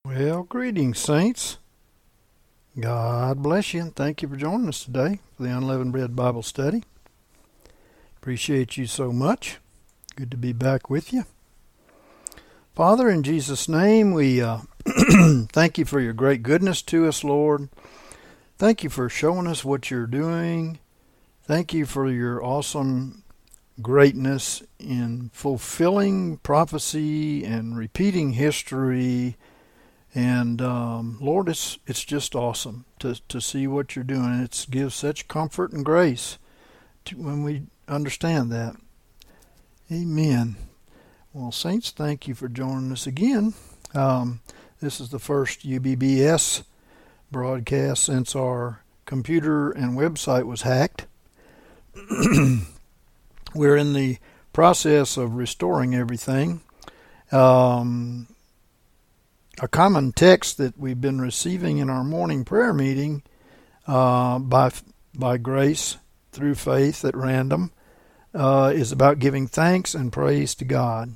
Well, greetings, saints. God bless you, and thank you for joining us today for the Unleavened Bread Bible Study. Appreciate you so much. Good to be back with you. Father, in Jesus' name, we thank you for your great goodness to us, Lord. Thank you for showing us what you're doing. Thank you for your awesome greatness in fulfilling prophecy and repeating history. And Lord, it's just awesome to see what you're doing. It gives such comfort and grace when we understand that. Amen. Well, saints, thank you for joining us again. This is the first UBBS broadcast since our computer and website was hacked. We're in the process of restoring everything. A common text that we've been receiving in our morning prayer meeting by grace through faith at random is about giving thanks and praise to God,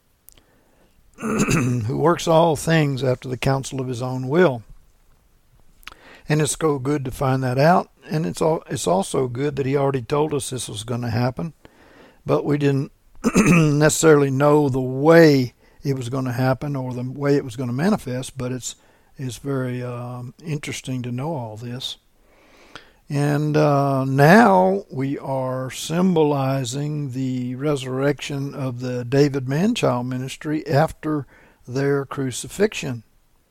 who works all things after the counsel of his own will. And it's so good to find that out, and it's also good that he already told us this was going to happen, but we didn't necessarily know the way it was going to happen or the way it was going to manifest, but it's very interesting to know all this. And now we are symbolizing the resurrection of the David Manchild ministry after their crucifixion.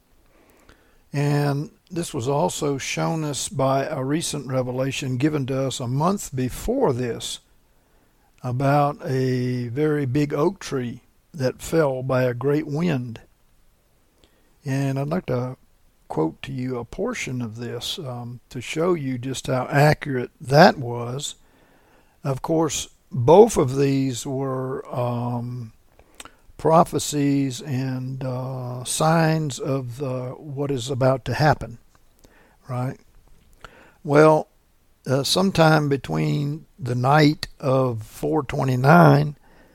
And this was also shown us by a recent revelation given to us a month before this about a very big oak tree that fell by a great wind. And I'd like to quote to you a portion of this to show you just how accurate that was. Of course, both of these were prophecies and signs of what is about to happen, right? Well, sometime between the night of 4/29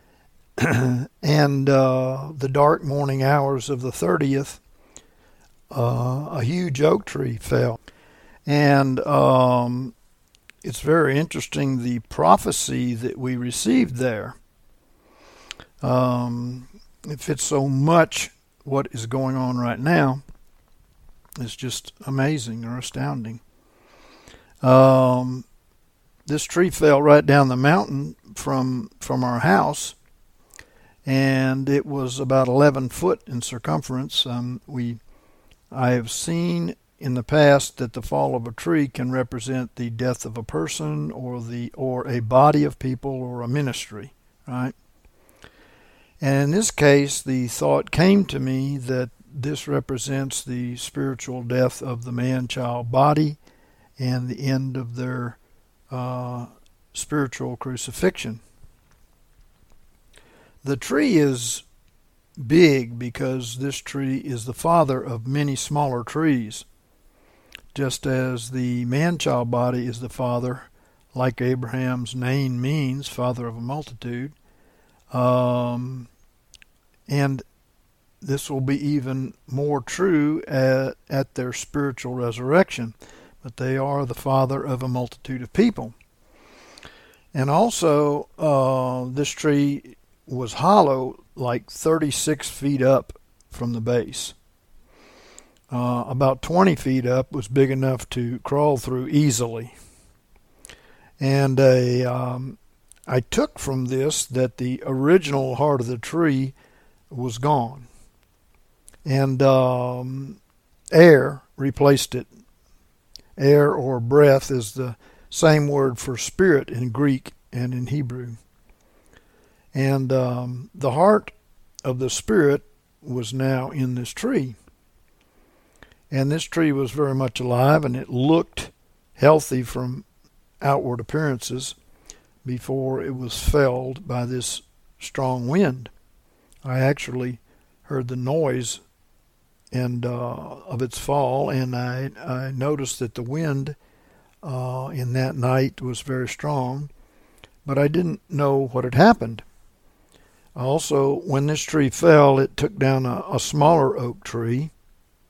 and the dark morning hours of the 30th, a huge oak tree fell. And it's very interesting, the prophecy that we received there. It fits so much what is going on right now. It's just amazing or astounding. This tree fell right down the mountain from our house, and it was about 11 foot in circumference. I have seen in the past that the fall of a tree can represent the death of a person or a body of people or a ministry, right? And in this case, the thought came to me that this represents the spiritual death of the man-child body and the end of their spiritual crucifixion. The tree is big because this tree is the father of many smaller trees, just as the man-child body is the father, like Abraham's name means, father of a multitude. And this will be even more true at their spiritual resurrection, but they are the father of a multitude of people. And also, this tree was hollow, like 36 feet up from the base. About 20 feet up was big enough to crawl through easily. And I took from this that the original heart of the tree was gone, and air replaced it. Air or breath is the same word for spirit in Greek and in Hebrew. And the heart of the Spirit was now in this tree. And this tree was very much alive, and it looked healthy from outward appearances before it was felled by this strong wind. I actually heard the noise of its fall, and I noticed that the wind in that night was very strong, but I didn't know what had happened. Also, when this tree fell, it took down a smaller oak tree,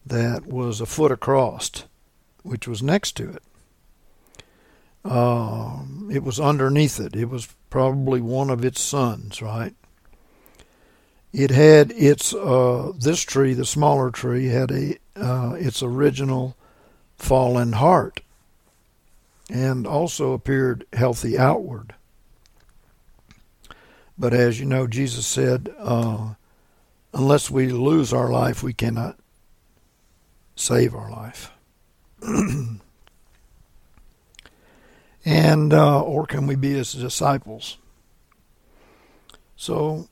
that was a foot across, which was next to it. It was underneath it. It was probably one of its sons, right? It had its this tree, the smaller tree, had its original fallen heart, and also appeared healthy outward. But as you know, Jesus said, unless we lose our life, we cannot save our life. And or can we be his disciples? So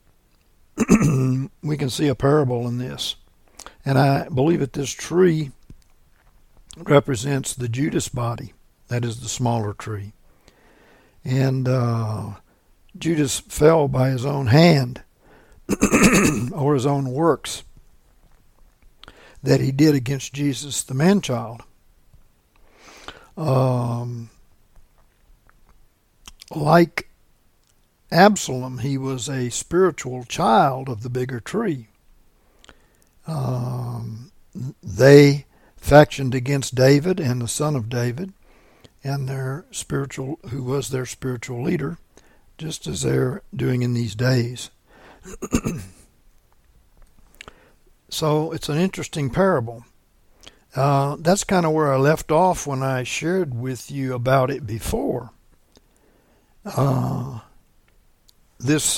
we can see a parable in this. And I believe that this tree represents the Judas body. That is the smaller tree. And Judas fell by his own hand or his own works that he did against Jesus, the man-child. Like Absalom, he was a spiritual child of the bigger tree. They factioned against David and the son of David, and who was their spiritual leader, just as they're doing in these days. So it's an interesting parable. That's kind of where I left off when I shared with you about it before. This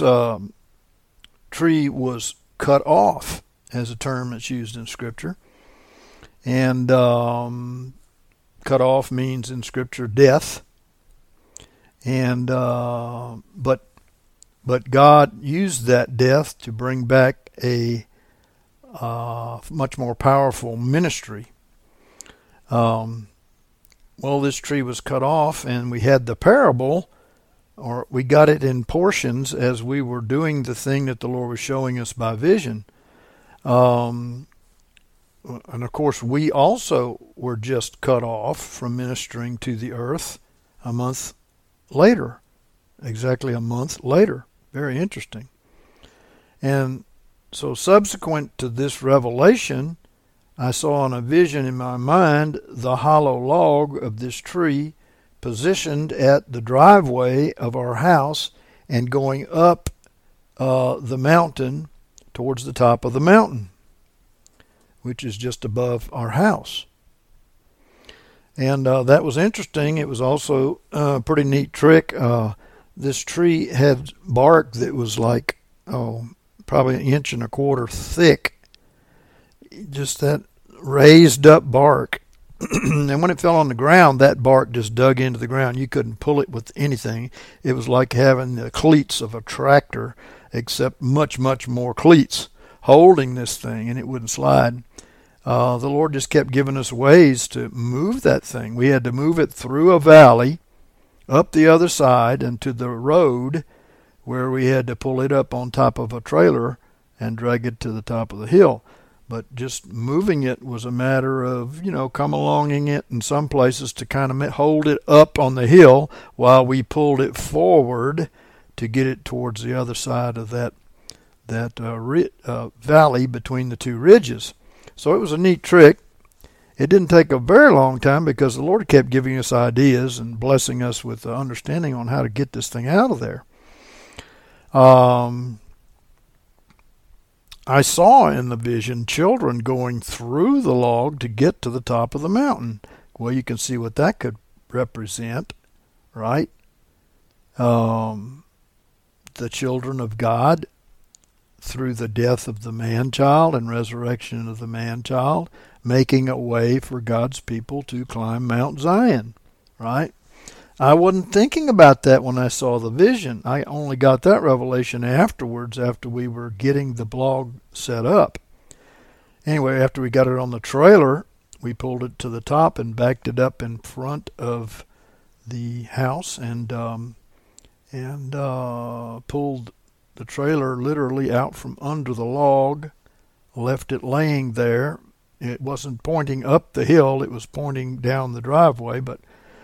tree was cut off, as a term that's used in Scripture. And cut off means in Scripture death. And but God used that death to bring back a much more powerful ministry. Well, this tree was cut off, and we had the parable, or we got it in portions as we were doing the thing that the Lord was showing us by vision. And of course, we also were just cut off from ministering to the earth a month later. Exactly a month later. Very interesting. And so subsequent to this revelation, I saw in a vision in my mind the hollow log of this tree positioned at the driveway of our house and going up the mountain towards the top of the mountain, which is just above our house. And that was interesting. It was also a pretty neat trick. This tree had bark that was like, probably 1.25 inches thick. Just that raised up bark. And when it fell on the ground, that bark just dug into the ground. You couldn't pull it with anything. It was like having the cleats of a tractor, except much, much more cleats holding this thing, and it wouldn't slide. The Lord just kept giving us ways to move that thing. We had to move it through a valley, up the other side, and to the road, where we had to pull it up on top of a trailer and drag it to the top of the hill. But just moving it was a matter of, come alonging it in some places to kind of hold it up on the hill while we pulled it forward to get it towards the other side of that valley between the two ridges. So it was a neat trick. It didn't take a very long time because the Lord kept giving us ideas and blessing us with understanding on how to get this thing out of there. I saw in the vision children going through the log to get to the top of the mountain. Well, you can see what that could represent, right? The children of God, through the death of the man-child and resurrection of the man-child, making a way for God's people to climb Mount Zion, right? I wasn't thinking about that when I saw the vision. I only got that revelation afterwards, after we were getting the blog set up. Anyway, after we got it on the trailer, we pulled it to the top and backed it up in front of the house and pulled the trailer literally out from under the log, left it laying there. It wasn't pointing up the hill, it was pointing down the driveway, but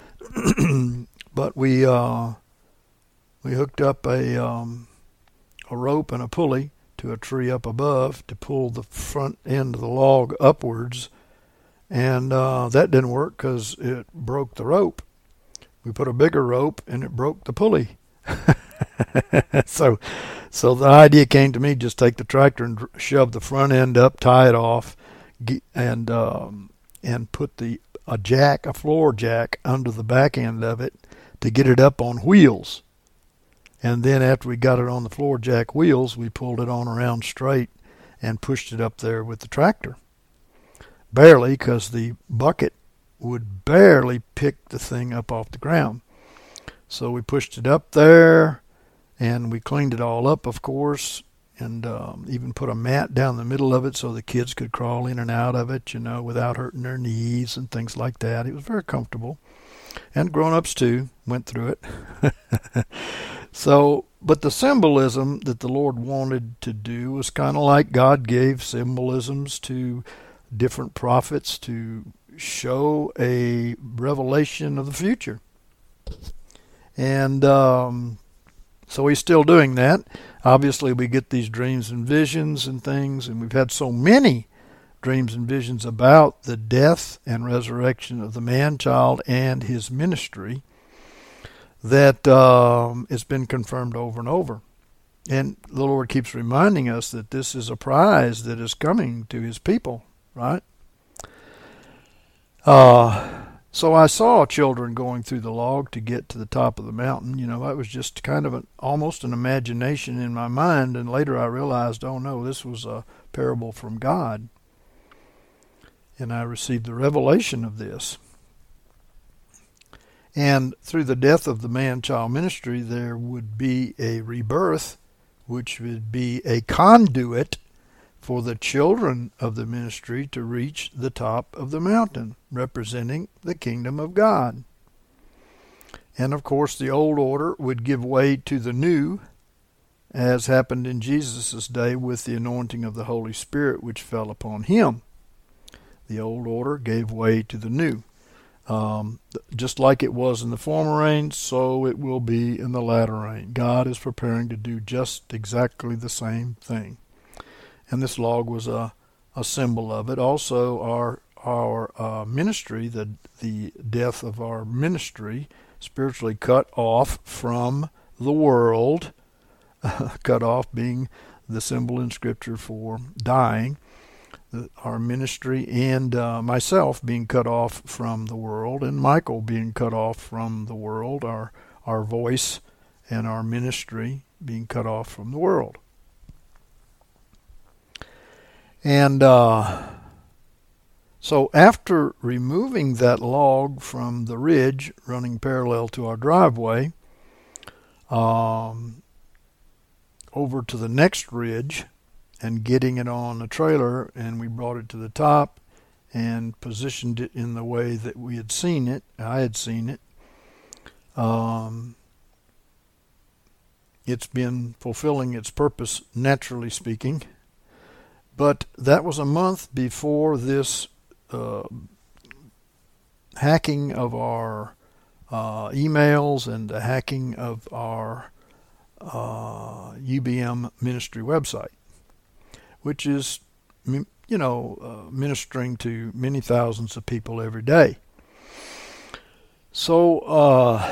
we hooked up a rope and a pulley to a tree up above to pull the front end of the log upwards, and that didn't work because it broke the rope. We put a bigger rope, and it broke the pulley. So the idea came to me: just take the tractor and shove the front end up, tie it off, and put a floor jack under the back end of it to get it up on wheels. And then after we got it on the floor jack wheels, we pulled it on around straight and pushed it up there with the tractor. Barely, because the bucket would barely pick the thing up off the ground. So we pushed it up there, and we cleaned it all up, of course, and even put a mat down the middle of it so the kids could crawl in and out of it, without hurting their knees and things like that. It was very comfortable. And grown-ups, too, went through it. But the symbolism that the Lord wanted to do was kind of like God gave symbolisms to different prophets to show a revelation of the future. And so he's still doing that. Obviously, we get these dreams and visions and things, and we've had so many dreams and visions about the death and resurrection of the man-child and his ministry that it's been confirmed over and over. And the Lord keeps reminding us that this is a prize that is coming to his people, right? So I saw children going through the log to get to the top of the mountain. That was just kind of almost an imagination in my mind, and later I realized, oh no, this was a parable from God. And I received the revelation of this. And through the death of the man-child ministry, there would be a rebirth, which would be a conduit for the children of the ministry to reach the top of the mountain, representing the kingdom of God. And of course, the old order would give way to the new, as happened in Jesus' day with the anointing of the Holy Spirit, which fell upon him. The old order gave way to the new. Just like it was in the former rain, so it will be in the latter rain. God is preparing to do just exactly the same thing. And this log was a symbol of it. Also, our ministry, the death of our ministry, spiritually cut off from the world, cut off being the symbol in Scripture for dying. Our ministry and myself being cut off from the world, and Michael being cut off from the world, our voice and our ministry being cut off from the world. And so after removing that log from the ridge running parallel to our driveway, over to the next ridge, and getting it on a trailer, and we brought it to the top and positioned it in the way that we had seen it. I had seen it. It's been fulfilling its purpose, naturally speaking. But that was a month before this hacking of our emails and the hacking of our UBM ministry website, which is, ministering to many thousands of people every day. So,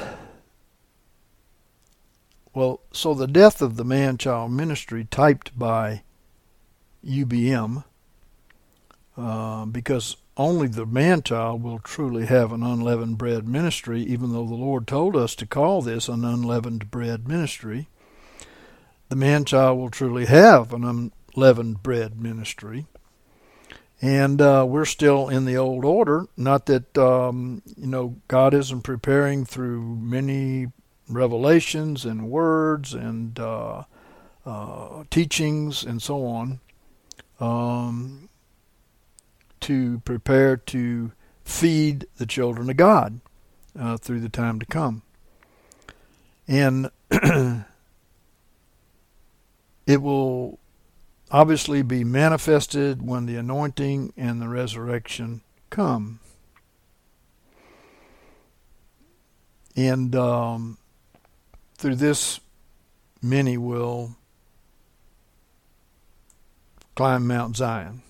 so the death of the man-child ministry typed by UBM, because only the man-child will truly have an unleavened bread ministry, even though the Lord told us to call this an unleavened bread ministry. The man-child will truly have an unleavened bread ministry. And we're still in the old order. Not that, God isn't preparing through many revelations and words and teachings and so on, to prepare to feed the children of God through the time to come. And it will obviously be manifested when the anointing and the resurrection come. And through this, many will climb Mount Zion,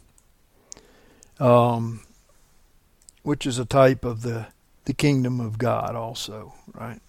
which is a type of the kingdom of God also, right?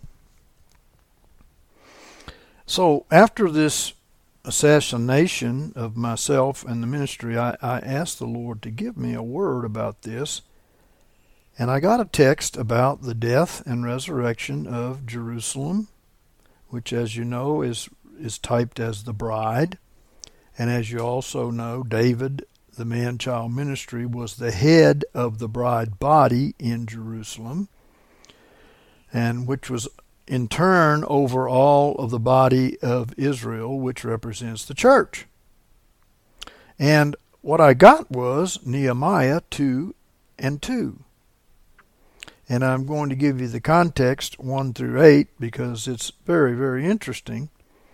So after this assassination of myself and the ministry, I asked the Lord to give me a word about this. And I got a text about the death and resurrection of Jerusalem, which, as you know, is typed as the bride. And as you also know, David, the man-child ministry, was the head of the bride body in Jerusalem, and which was in turn over all of the body of Israel, which represents the church. And what I got was Nehemiah 2:2. And I'm going to give you the context 1 through 8 because it's very, very interesting.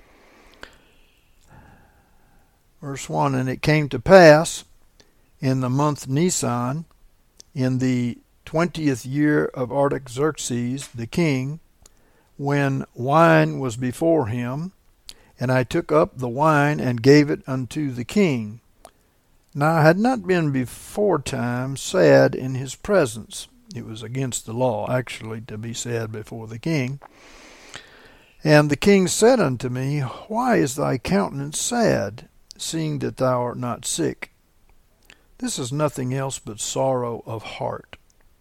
Verse 1, and it came to pass in the month Nisan, in the 20th year of Artaxerxes the king, when wine was before him, and I took up the wine and gave it unto the king. Now I had not been beforetime sad in his presence. It was against the law, actually, to be sad before the king. And the king said unto me, Why is thy countenance sad, seeing that thou art not sick? This is nothing else but sorrow of heart.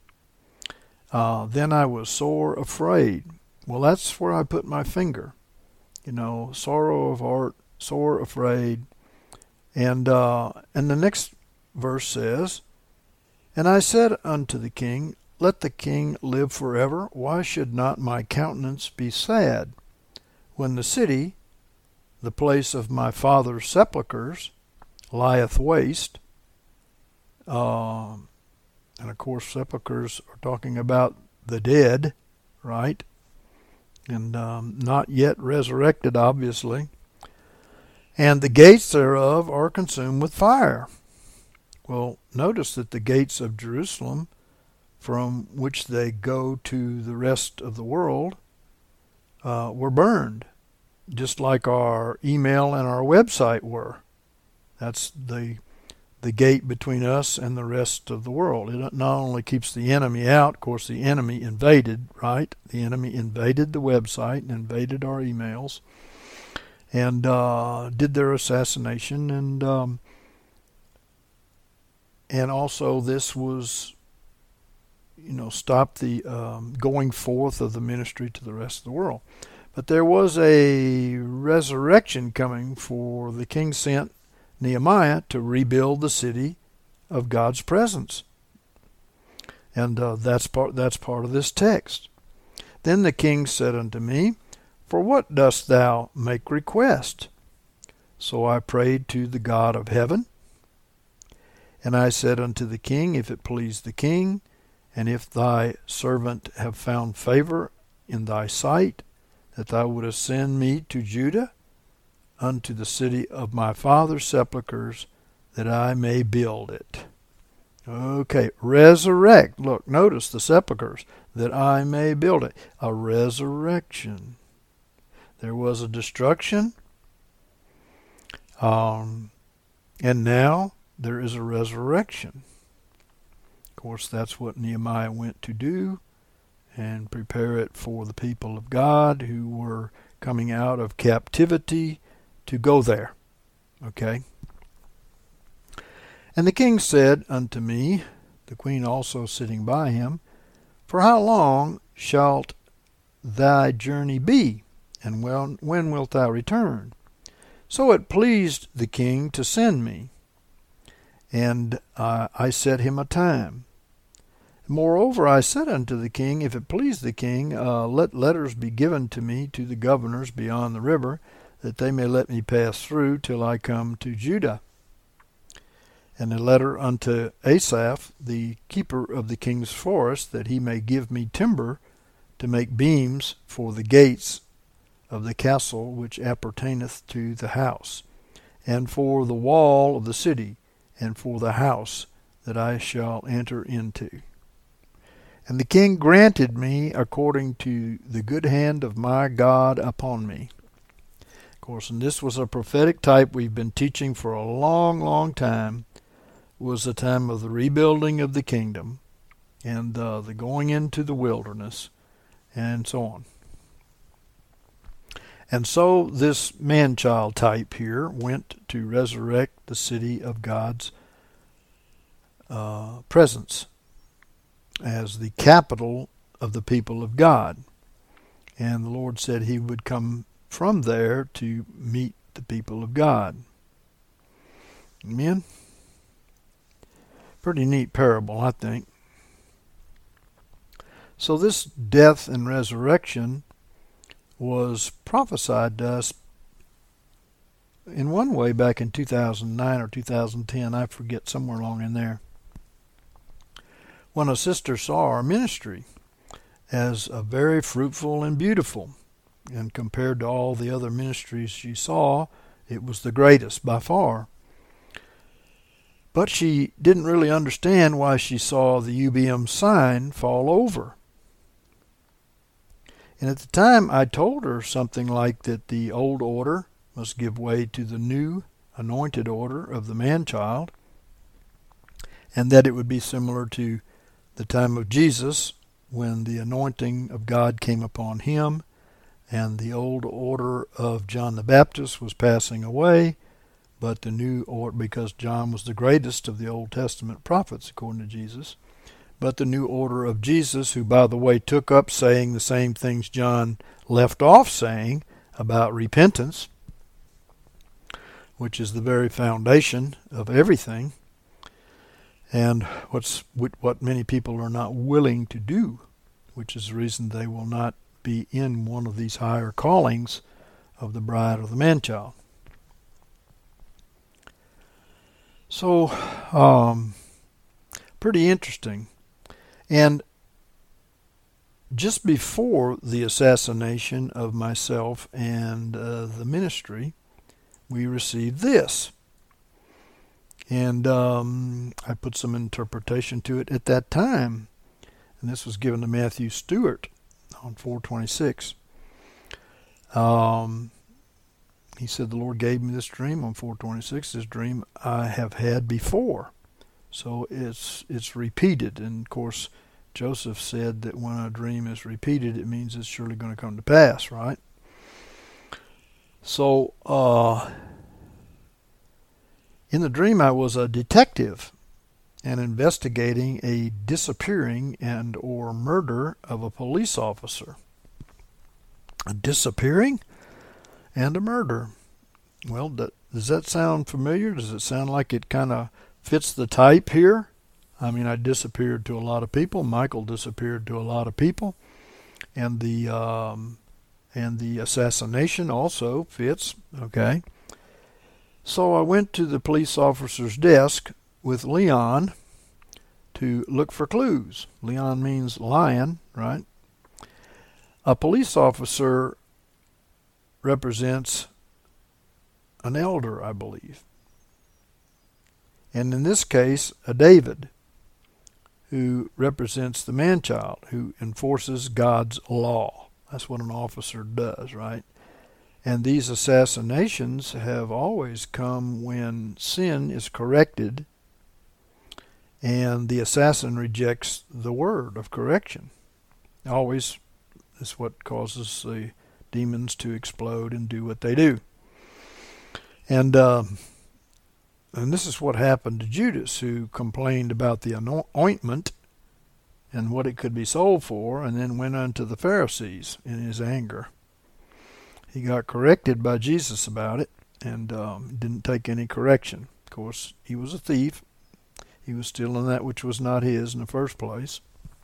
Then I was sore afraid. Well, that's where I put my finger. Sorrow of heart, sore afraid. And the next verse says, And I said unto the king, Let the king live forever. Why should not my countenance be sad, when the city, the place of my father's sepulchres, lieth waste? And of course, sepulchres are talking about the dead, right? And not yet resurrected, obviously. And the gates thereof are consumed with fire. Well, notice that the gates of Jerusalem, from which they go to the rest of the world, were burned, just like our email and our website were. That's the gate between us and the rest of the world. It not only keeps the enemy out, of course the enemy invaded, right? The enemy invaded the website and invaded our emails and did their assassination, and also this was, stopped the going forth of the ministry to the rest of the world. But there was a resurrection coming, for the king sent Nehemiah to rebuild the city of God's presence. And that's part of this text. Then the king said unto me, For what dost thou make request? So I prayed to the God of heaven. And I said unto the king, If it please the king, and if thy servant have found favor in thy sight, that thou wouldest send me to Judah, unto the city of my father's sepulchres, that I may build it. Okay, resurrect. Look, notice the sepulchres, that I may build it. A resurrection. There was a destruction, and now there is a resurrection. Of course, that's what Nehemiah went to do, and prepare it for the people of God who were coming out of captivity to go there. Okay? And the king said unto me, the queen also sitting by him, For how long shalt thy journey be, and when wilt thou return? So it pleased the king to send me, and I set him a time. Moreover, I said unto the king, If it please the king, let letters be given to me to the governors beyond the river, that they may let me pass through till I come to Judah. And a letter unto Asaph, the keeper of the king's forest, that he may give me timber to make beams for the gates of the castle which appertaineth to the house, and for the wall of the city, and for the house that I shall enter into. And the king granted me according to the good hand of my God upon me. Of course, and this was a prophetic type we've been teaching for a long, long time, was the time of the rebuilding of the kingdom and the going into the wilderness and so on. And so this man-child type here went to resurrect the city of God's presence as the capital of the people of God. And the Lord said he would come from there to meet the people of God. Amen? Pretty neat parable, I think. So this death and resurrection was prophesied to us in one way back in 2009 or 2010, I forget, somewhere along in there, when a sister saw our ministry as a very fruitful and beautiful. And compared to all the other ministries she saw, it was the greatest by far. But she didn't really understand why she saw the UBM sign fall over. And at the time I told her something like that the old order must give way to the new anointed order of the man-child, and that it would be similar to the time of Jesus when the anointing of God came upon him and the old order of John the Baptist was passing away, but the new order, because John was the greatest of the Old Testament prophets according to Jesus, but the new order of Jesus, who by the way took up saying the same things John left off saying about repentance, which is the very foundation of everything, and what many people are not willing to do, which is the reason they will not be in one of these higher callings of the bride or the man-child. So, pretty interesting. And just before the assassination of myself and the ministry, we received this. And I put some interpretation to it at that time. And this was given to Matthew Stewart on 4/26. He said, the Lord gave me this dream on 4/26. This dream I have had before. So it's repeated. And of course, Joseph said that when a dream is repeated, it means it's surely going to come to pass, right? So, in the dream, I was a detective and investigating a disappearing and or murder of a police officer. A disappearing and a murder. Well, does that sound familiar? Does it sound like it kind of fits the type here? I mean, I disappeared to a lot of people. Michael disappeared to a lot of people. And the assassination also fits, okay? So I went to the police officer's desk with Leon to look for clues. Leon means lion, right? A police officer represents an elder, I believe. And in this case, a David, who represents the man-child, who enforces God's law. That's what an officer does, right? And these assassinations have always come when sin is corrected and the assassin rejects the word of correction. Always is what causes the demons to explode and do what they do. And this is what happened to Judas, who complained about the ointment and what it could be sold for, and then went unto the Pharisees in his anger. He got corrected by Jesus about it and didn't take any correction. Of course, he was a thief. He was stealing that which was not his in the first place.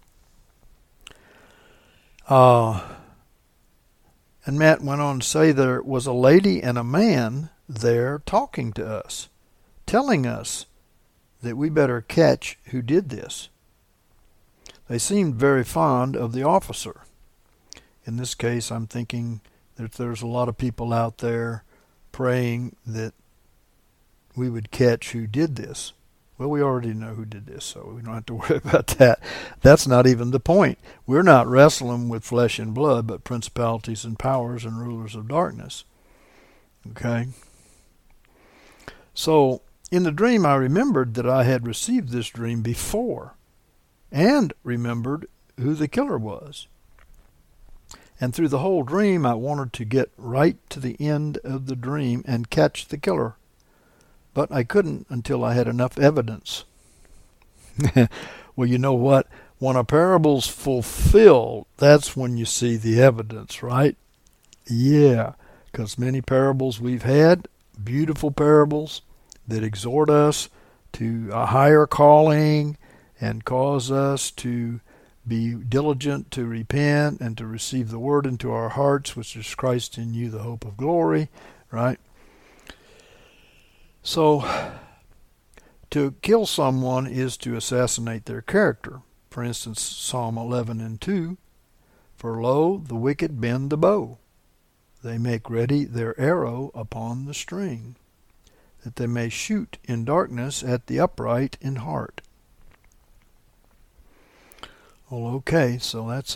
And Matt went on to say there was a lady and a man there talking to us, telling us that we better catch who did this. They seemed very fond of the officer. In this case, I'm thinking that there's a lot of people out there praying that we would catch who did this. Well, we already know who did this, so we don't have to worry about that. That's not even the point. We're not wrestling with flesh and blood, but principalities and powers and rulers of darkness. Okay? So, in the dream, I remembered that I had received this dream before and remembered who the killer was. And through the whole dream, I wanted to get right to the end of the dream and catch the killer. But I couldn't until I had enough evidence. Well, you know what? When a parable's fulfilled, that's when you see the evidence, right? Yeah, because many parables we've had, beautiful parables that exhort us to a higher calling and cause us to be diligent to repent and to receive the word into our hearts, which is Christ in you, the hope of glory, right? So, to kill someone is to assassinate their character. For instance, Psalm 11:2, "For lo, the wicked bend the bow. They make ready their arrow upon the string, that they may shoot in darkness at the upright in heart." Well, okay, so that's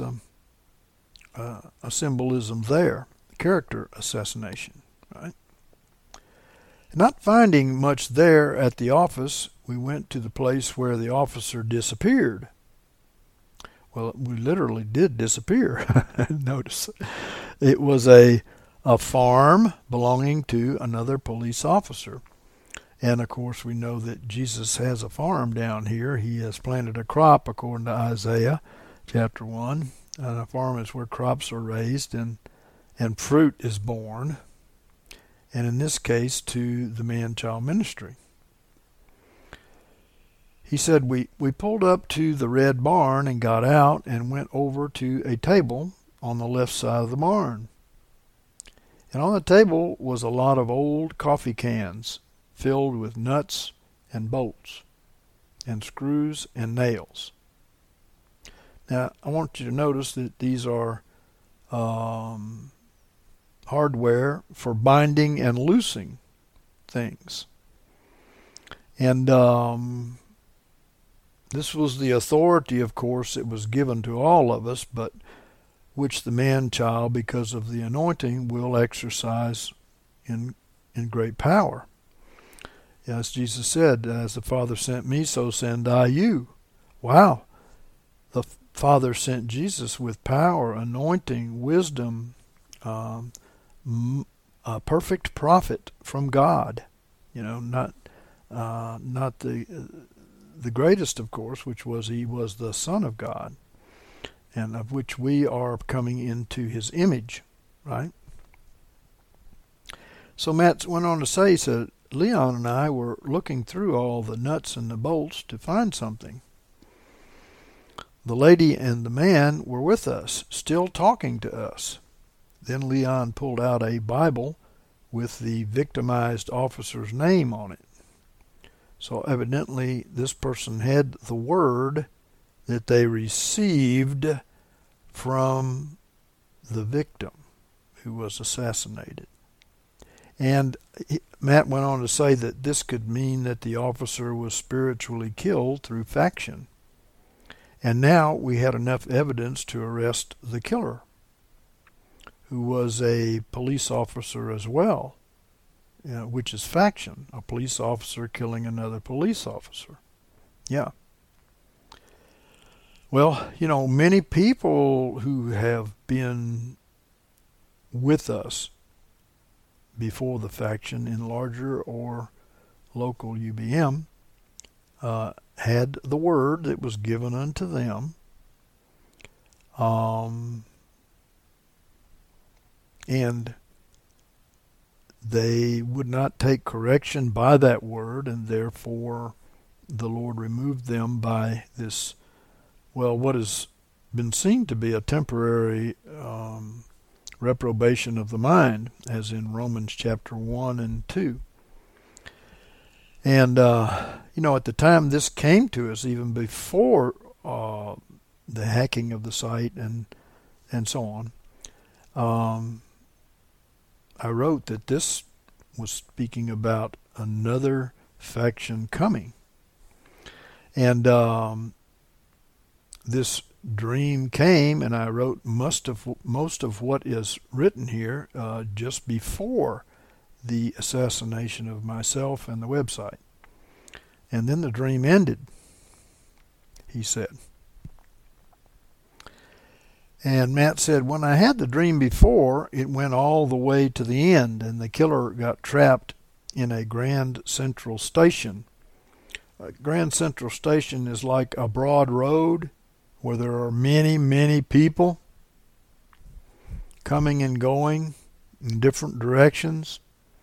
a symbolism there. Character assassination, right? Not finding much there at the office, we went to the place where the officer disappeared. Well, we literally did disappear. Notice. It was a farm belonging to another police officer. And, of course, we know that Jesus has a farm down here. He has planted a crop, according to Isaiah chapter 1. And a farm is where crops are raised and fruit is born. And in this case, to the man-child ministry. He said, we pulled up to the red barn and got out and went over to a table on the left side of the barn. And on the table was a lot of old coffee cans filled with nuts and bolts and screws and nails. Now, I want you to notice that these are hardware for binding and loosing things. And this was the authority, of course, that was given to all of us, but which the man-child, because of the anointing, will exercise in great power. As Jesus said, "As the Father sent me, so send I you." Wow. The Father sent Jesus with power, anointing, wisdom, a perfect prophet from God. You know, not the greatest, of course, which was he was the Son of God, and of which we are coming into his image, right? So Matt went on to say, he said, "Leon and I were looking through all the nuts and the bolts to find something. The lady and the man were with us, still talking to us. Then Leon pulled out a Bible with the victimized officer's name on it. So evidently this person had the word that they received from the victim who was assassinated. And Matt went on to say that this could mean that the officer was spiritually killed through faction. And now we had enough evidence to arrest the killer, who was a police officer as well, which is faction, a police officer killing another police officer. Yeah. Well, you know, many people who have been with us before the faction in larger or local UBM had the word that was given unto them, and they would not take correction by that word, and therefore the Lord removed them by this, well, what has been seen to be a temporary reprobation of the mind, as in Romans chapter 1 and 2. And, you know, at the time this came to us, even before the hacking of the site and so on, I wrote that this was speaking about another faction coming. And this dream came, and I wrote most of what is written here just before the assassination of myself and the website. And then the dream ended, he said. And Matt said, when I had the dream before, it went all the way to the end, and the killer got trapped in a Grand Central Station. A Grand Central Station is like a broad road where there are many, many people coming and going in different directions.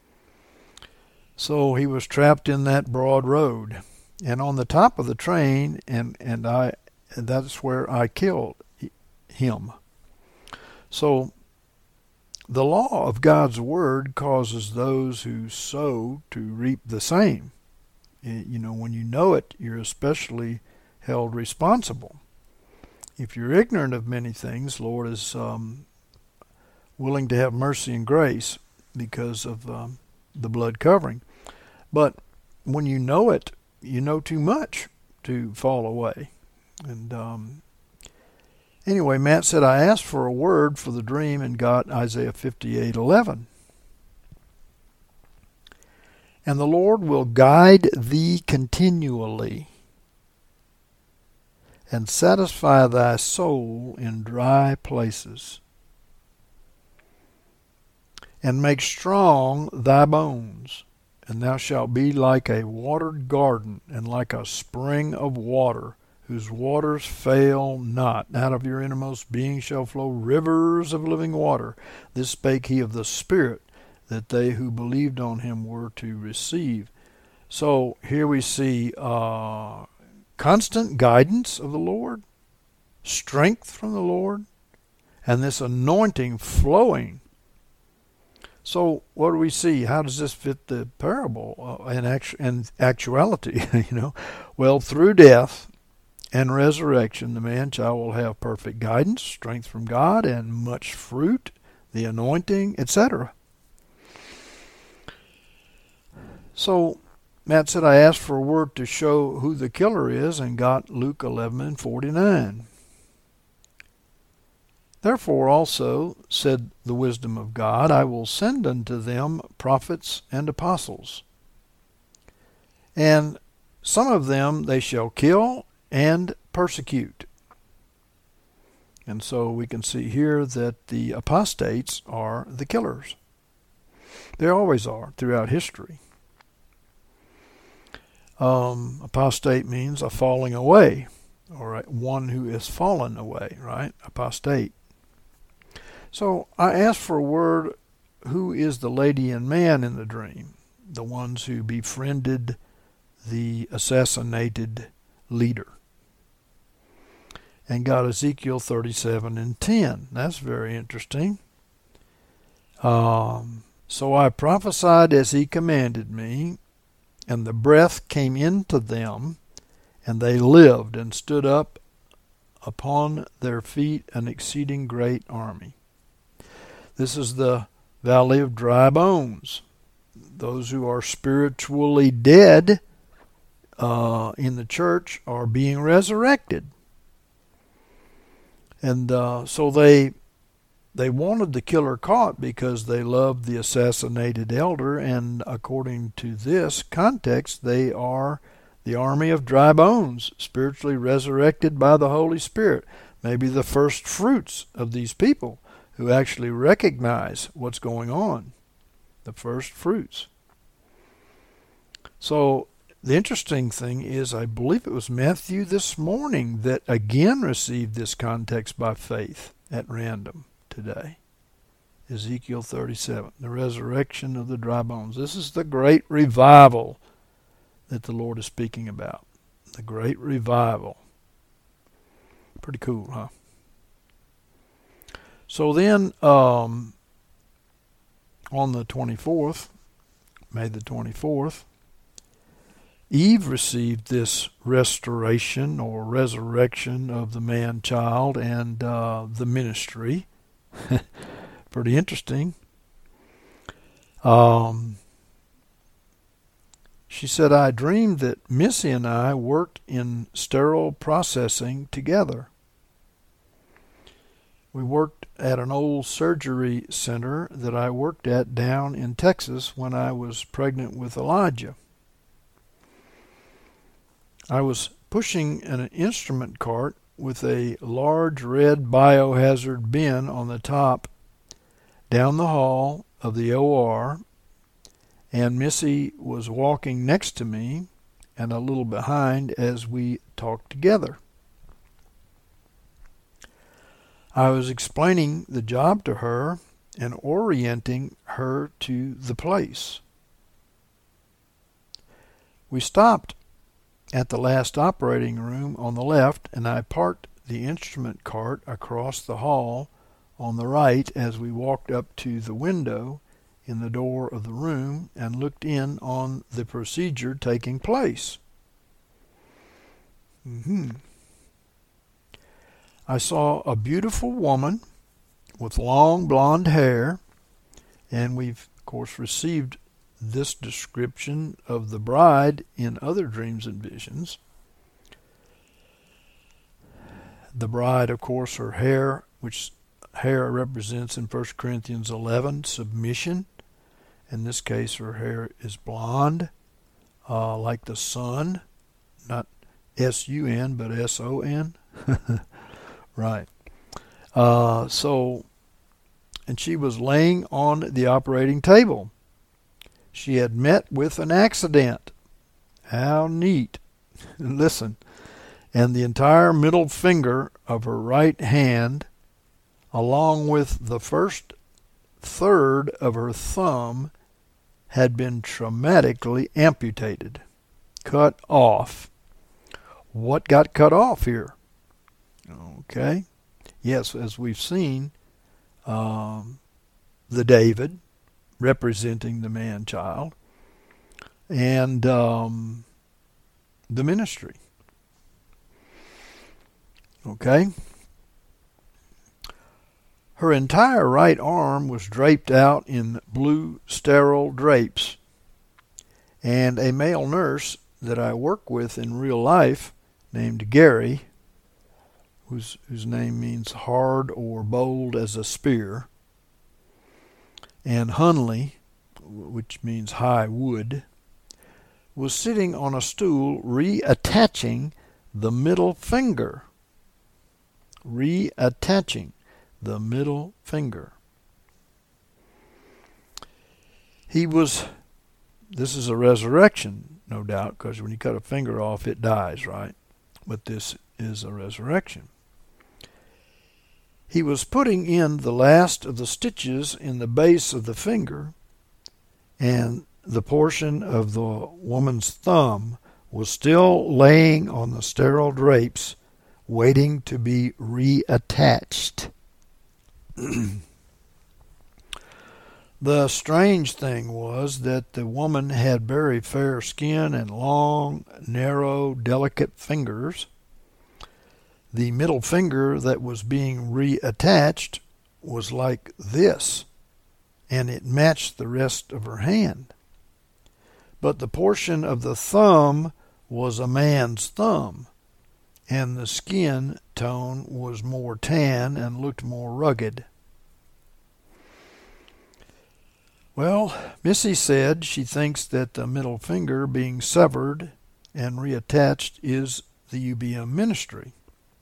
So he was trapped in that broad road. And on the top of the train, and that's where I killed him. So the law of God's word causes those who sow to reap the same. You know, when you know it, you're especially held responsible. If you're ignorant of many things, Lord is willing to have mercy and grace because of the blood covering. But when you know it, you know too much to fall away. And anyway, Matt said, I asked for a word for the dream and got Isaiah 58:11. And the Lord will guide thee continually and satisfy thy soul in dry places, and make strong thy bones. And thou shalt be like a watered garden, and like a spring of water, whose waters fail not. Out of your innermost being shall flow rivers of living water. This spake he of the Spirit, that they who believed on him were to receive. So here we see constant guidance of the Lord, strength from the Lord, and this anointing flowing. So what do we see? How does this fit the parable in actuality? Well, through death and resurrection, the man-child will have perfect guidance, strength from God, and much fruit, the anointing, etc. So Matt said, I asked for a word to show who the killer is and got Luke 11:49. Therefore also, said the wisdom of God, I will send unto them prophets and apostles. And some of them they shall kill and persecute. And so we can see here that the apostates are the killers. They always are throughout history. Apostate means a falling away, or one who is fallen away, right? Apostate. So I asked for a word, who is the lady and man in the dream? The ones who befriended the assassinated leader. And got Ezekiel 37:10. That's very interesting. So I prophesied as he commanded me, and the breath came into them, and they lived and stood up upon their feet, an exceeding great army. This is the valley of dry bones. Those who are spiritually dead in the church are being resurrected. And so they wanted the killer caught because they loved the assassinated elder, and according to this context, they are the army of dry bones, spiritually resurrected by the Holy Spirit. Maybe the first fruits of these people who actually recognize what's going on. The first fruits. So the interesting thing is, I believe it was Matthew this morning that again received this context by faith at random today. Ezekiel 37, the resurrection of the dry bones. This is the great revival that the Lord is speaking about. The great revival. Pretty cool, huh? So then, on the 24th, May the 24th, Eve received this restoration or resurrection of the man-child and the ministry. Pretty interesting. She said, I dreamed that Missy and I worked in sterile processing together. We worked at an old surgery center that I worked at down in Texas when I was pregnant with Elijah. I was pushing an instrument cart with a large red biohazard bin on the top down the hall of the OR, and Missy was walking next to me and a little behind as we talked together. I was explaining the job to her and orienting her to the place. We stopped at the last operating room on the left, and I parked the instrument cart across the hall on the right as we walked up to the window in the door of the room and looked in on the procedure taking place. I saw a beautiful woman with long blonde hair, and we've, of course, received this description of the bride in other dreams and visions. The bride, of course, her hair, which hair represents in 1 Corinthians 11 submission. In this case, her hair is blonde, like the sun, not S-U-N, but S-O-N. Right. And she was laying on the operating table. She had met with an accident. How neat. Listen. And the entire middle finger of her right hand, along with the first third of her thumb, had been traumatically amputated, cut off. What got cut off here? Okay. Yes, as we've seen, the David representing the man-child and the ministry. Okay. Her entire right arm was draped out in blue sterile drapes, and a male nurse that I work with in real life named Gary, whose name means hard or bold as a spear, and Hunley, which means high wood, was sitting on a stool reattaching the middle finger. Reattaching the middle finger. This is a resurrection, no doubt, because when you cut a finger off, it dies, right? But this is a resurrection. He was putting in the last of the stitches in the base of the finger, and the portion of the woman's thumb was still laying on the sterile drapes, waiting to be reattached. The strange thing was that the woman had very fair skin and long, narrow, delicate fingers. The middle finger that was being reattached was like this, and it matched the rest of her hand. But the portion of the thumb was a man's thumb, and the skin tone was more tan and looked more rugged. Well, Missy said she thinks that the middle finger being severed and reattached is the UBM ministry.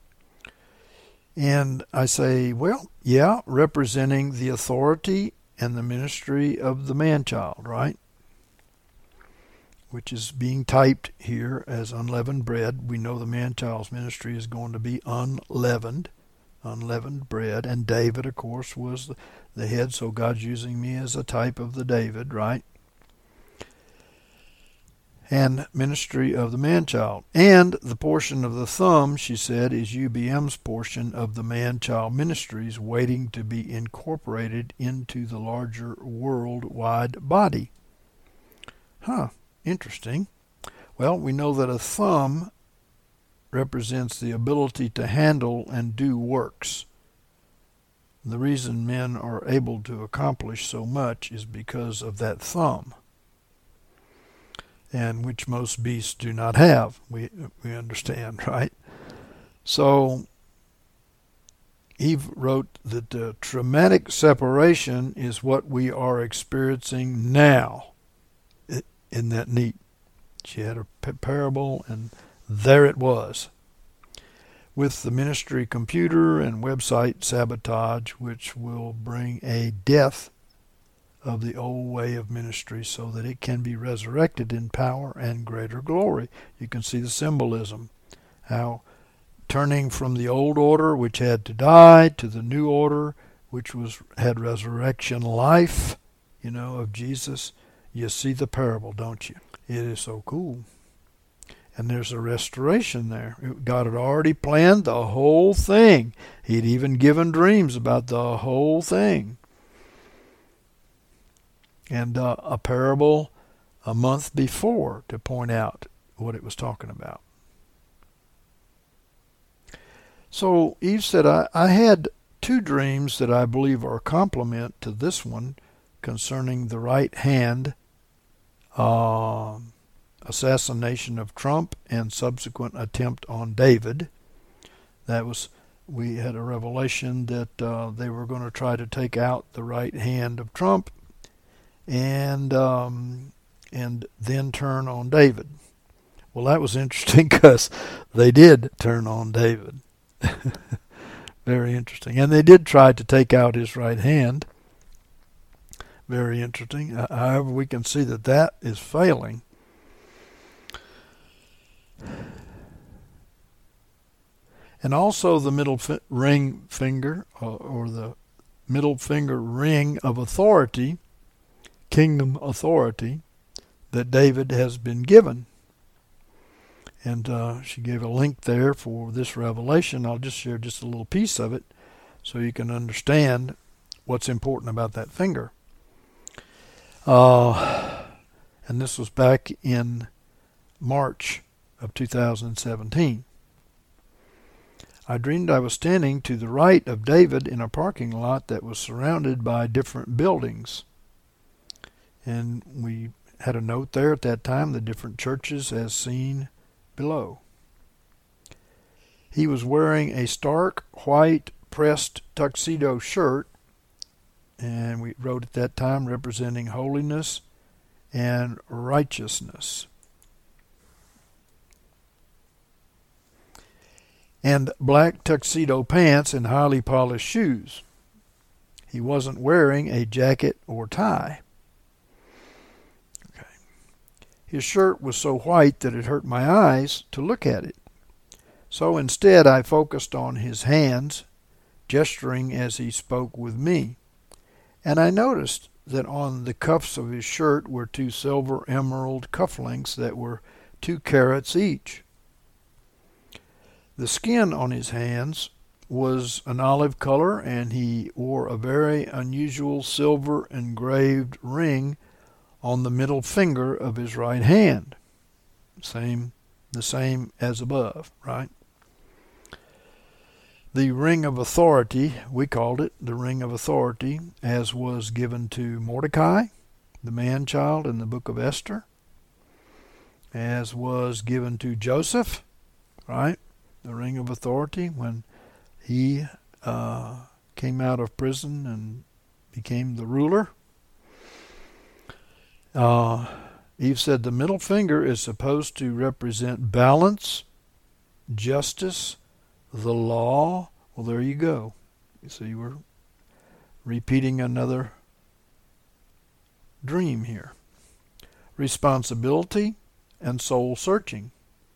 And I say, well, yeah, representing the authority and the ministry of the man-child, right? Which is being typed here as unleavened bread. We know the man-child's ministry is going to be unleavened bread. And David, of course, was the head, so God's using me as a type of the David, right? And ministry of the man-child. And the portion of the thumb, she said, is UBM's portion of the man-child ministries waiting to be incorporated into the larger worldwide body. Interesting. Well, we know that a thumb represents the ability to handle and do works. The reason men are able to accomplish so much is because of that thumb, and which most beasts do not have. We understand, right? So Eve wrote that the traumatic separation is what we are experiencing now. Isn't that neat? She had a parable, and there it was. With the ministry computer and website sabotage, which will bring a death of the old way of ministry so that it can be resurrected in power and greater glory. You can see the symbolism, how turning from the old order, which had to die, to the new order, which had resurrection life, of Jesus. You see the parable, don't you? It is so cool. And there's a restoration there. God had already planned the whole thing. He'd even given dreams about the whole thing. And a parable a month before to point out what it was talking about. So Eve said, I had two dreams that I believe are a complement to this one concerning the right hand assassination of Trump and subsequent attempt on David. We had a revelation that they were going to try to take out the right hand of Trump and then turn on David. Well, that was interesting because they did turn on David. Very interesting. And they did try to take out his right hand. Very interesting. However, we can see that is failing. And also the middle ring finger, or the middle finger ring of authority, kingdom authority, that David has been given. And she gave a link there for this revelation. I'll just share just a little piece of it so you can understand what's important about that finger. And this was back in March of 2017. I dreamed I was standing to the right of David in a parking lot that was surrounded by different buildings. And we had a note there at that time, the different churches as seen below. He was wearing a stark white pressed tuxedo shirt, and we wrote at that time representing holiness and righteousness. And black tuxedo pants and highly polished shoes. He wasn't wearing a jacket or tie. Okay. His shirt was so white that it hurt my eyes to look at it. So instead I focused on his hands, gesturing as he spoke with me. And I noticed that on the cuffs of his shirt were two silver emerald cufflinks that were 2 carats each. The skin on his hands was an olive color, and he wore a very unusual silver engraved ring on the middle finger of his right hand. The same as above, right? The ring of authority, we called it the ring of authority, as was given to Mordecai, the man-child in the book of Esther, as was given to Joseph, right? The ring of authority when he came out of prison and became the ruler. Eve said the middle finger is supposed to represent balance, justice, the law. Well, there you go. So you were repeating another dream here. Responsibility and soul searching.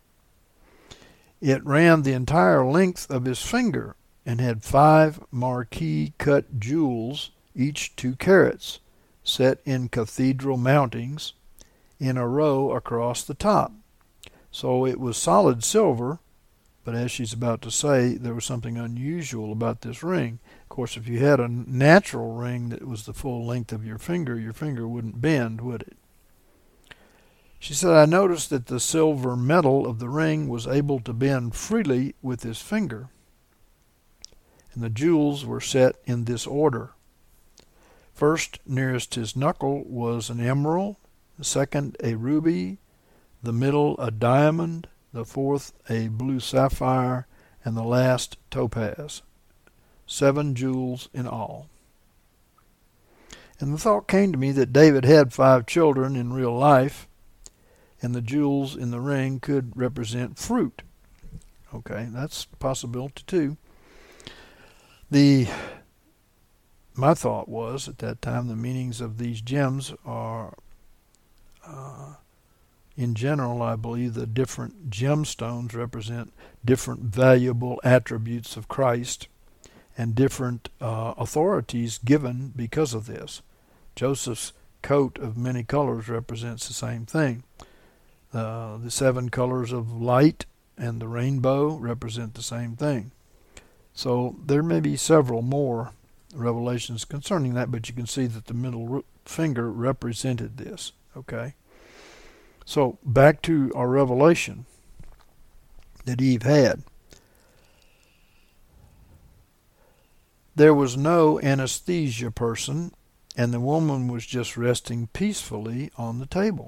It ran the entire length of his finger and had 5 marquee cut jewels, each 2 carats, set in cathedral mountings in a row across the top. So it was solid silver, but as she's about to say, there was something unusual about this ring. Of course, if you had a natural ring that was the full length of your finger wouldn't bend, would it? She said, I noticed that the silver metal of the ring was able to bend freely with his finger. And the jewels were set in this order. First, nearest his knuckle was an emerald, the second a ruby, the middle a diamond, the fourth a blue sapphire, and the last topaz. 7 jewels in all. And the thought came to me that David had 5 children in real life, and the jewels in the ring could represent fruit. Okay, that's a possibility too. My thought was at that time the meanings of these gems are, in general, I believe the different gemstones represent different valuable attributes of Christ and different authorities given because of this. Joseph's coat of many colors represents the same thing. The 7 colors of light and the rainbow represent the same thing. So there may be several more revelations concerning that, but you can see that the middle finger represented this. Okay? So back to our revelation that Eve had. There was no anesthesia person, and the woman was just resting peacefully on the table.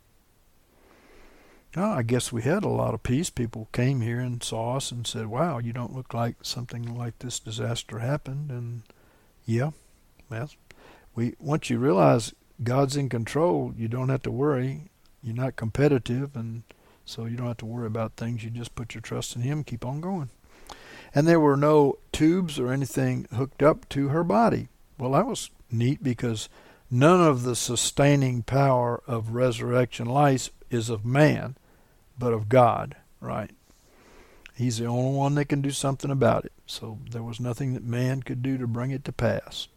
Now, I guess we had a lot of peace. People came here and saw us and said, wow, you don't look like something like this disaster happened. And yeah, well, once you realize God's in control, you don't have to worry. You're not competitive, and so you don't have to worry about things. You just put your trust in Him, keep on going. And there were no tubes or anything hooked up to her body. Well, that was neat because none of the sustaining power of resurrection life is of man, but of God, right? He's the only one that can do something about it. So there was nothing that man could do to bring it to pass.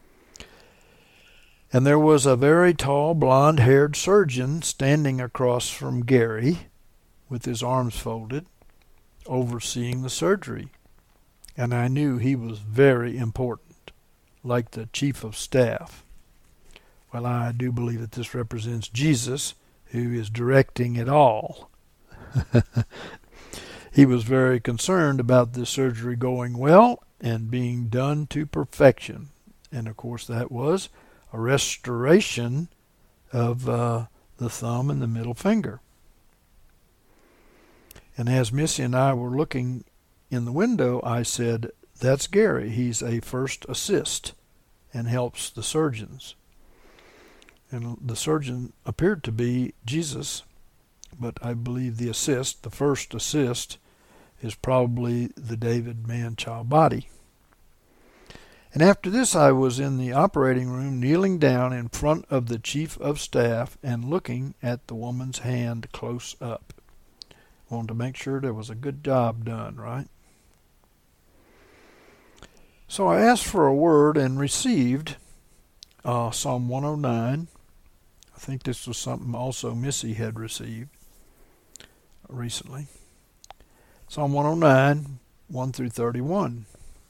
And there was a very tall, blonde-haired surgeon standing across from Gary with his arms folded, overseeing the surgery. And I knew he was very important, like the chief of staff. Well, I do believe that this represents Jesus, who is directing it all. He was very concerned about this surgery going well and being done to perfection. And of course that was a restoration of the thumb and the middle finger. And as Missy and I were looking in the window, I said, that's Gary. He's a first assist and helps the surgeons. And the surgeon appeared to be Jesus, but I believe the first assist, is probably the David man-child body. And after this I was in the operating room kneeling down in front of the chief of staff and looking at the woman's hand close up. Wanted to make sure there was a good job done, right? So I asked for a word and received Psalm 109. I think this was something also Missy had received recently. Psalm 109, 1 through 31.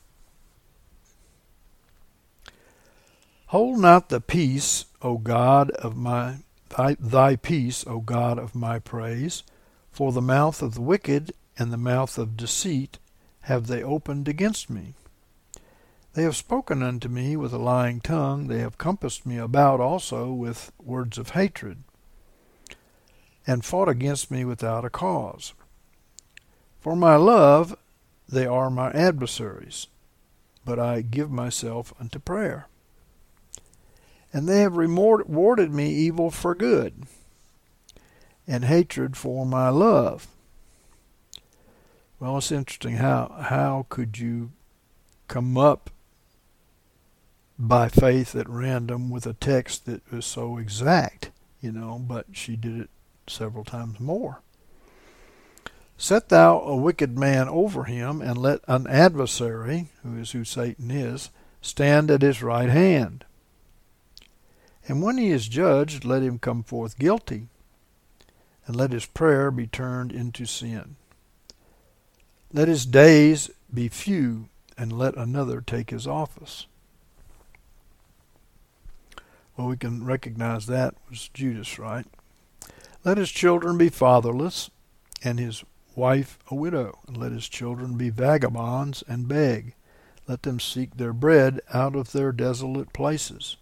Hold not the peace, O God of thy peace, O God of my praise, for the mouth of the wicked and the mouth of deceit have they opened against me. They have spoken unto me with a lying tongue, they have compassed me about also with words of hatred, and fought against me without a cause. For my love they are my adversaries, but I give myself unto prayer. And they have rewarded me evil for good, and hatred for my love. Well, it's interesting how could you come up by faith at random with a text that was so exact, but she did it several times more. Set thou a wicked man over him, and let an adversary, who is who Satan is, stand at his right hand. And when he is judged, let him come forth guilty, and let his prayer be turned into sin. Let his days be few, and let another take his office. Well, we can recognize that was Judas, right? Let his children be fatherless, and his wife a widow, and let his children be vagabonds and beg. Let them seek their bread out of their desolate places.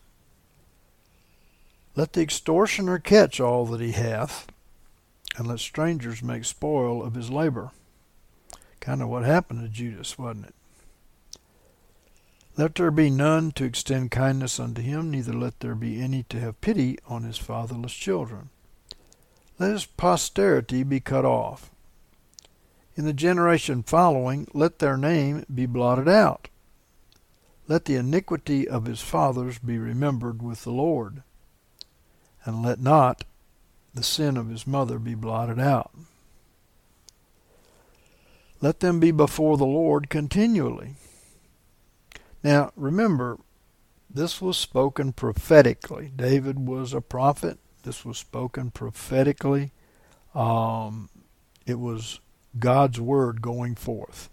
Let the extortioner catch all that he hath, and let strangers make spoil of his labor. Kind of what happened to Judas, wasn't it? Let there be none to extend kindness unto him, neither let there be any to have pity on his fatherless children. Let his posterity be cut off. In the generation following, let their name be blotted out. Let the iniquity of his fathers be remembered with the Lord, and let not the sin of his mother be blotted out. Let them be before the Lord continually. Now, remember, this was spoken prophetically. David was a prophet. This was spoken prophetically. It was God's word going forth.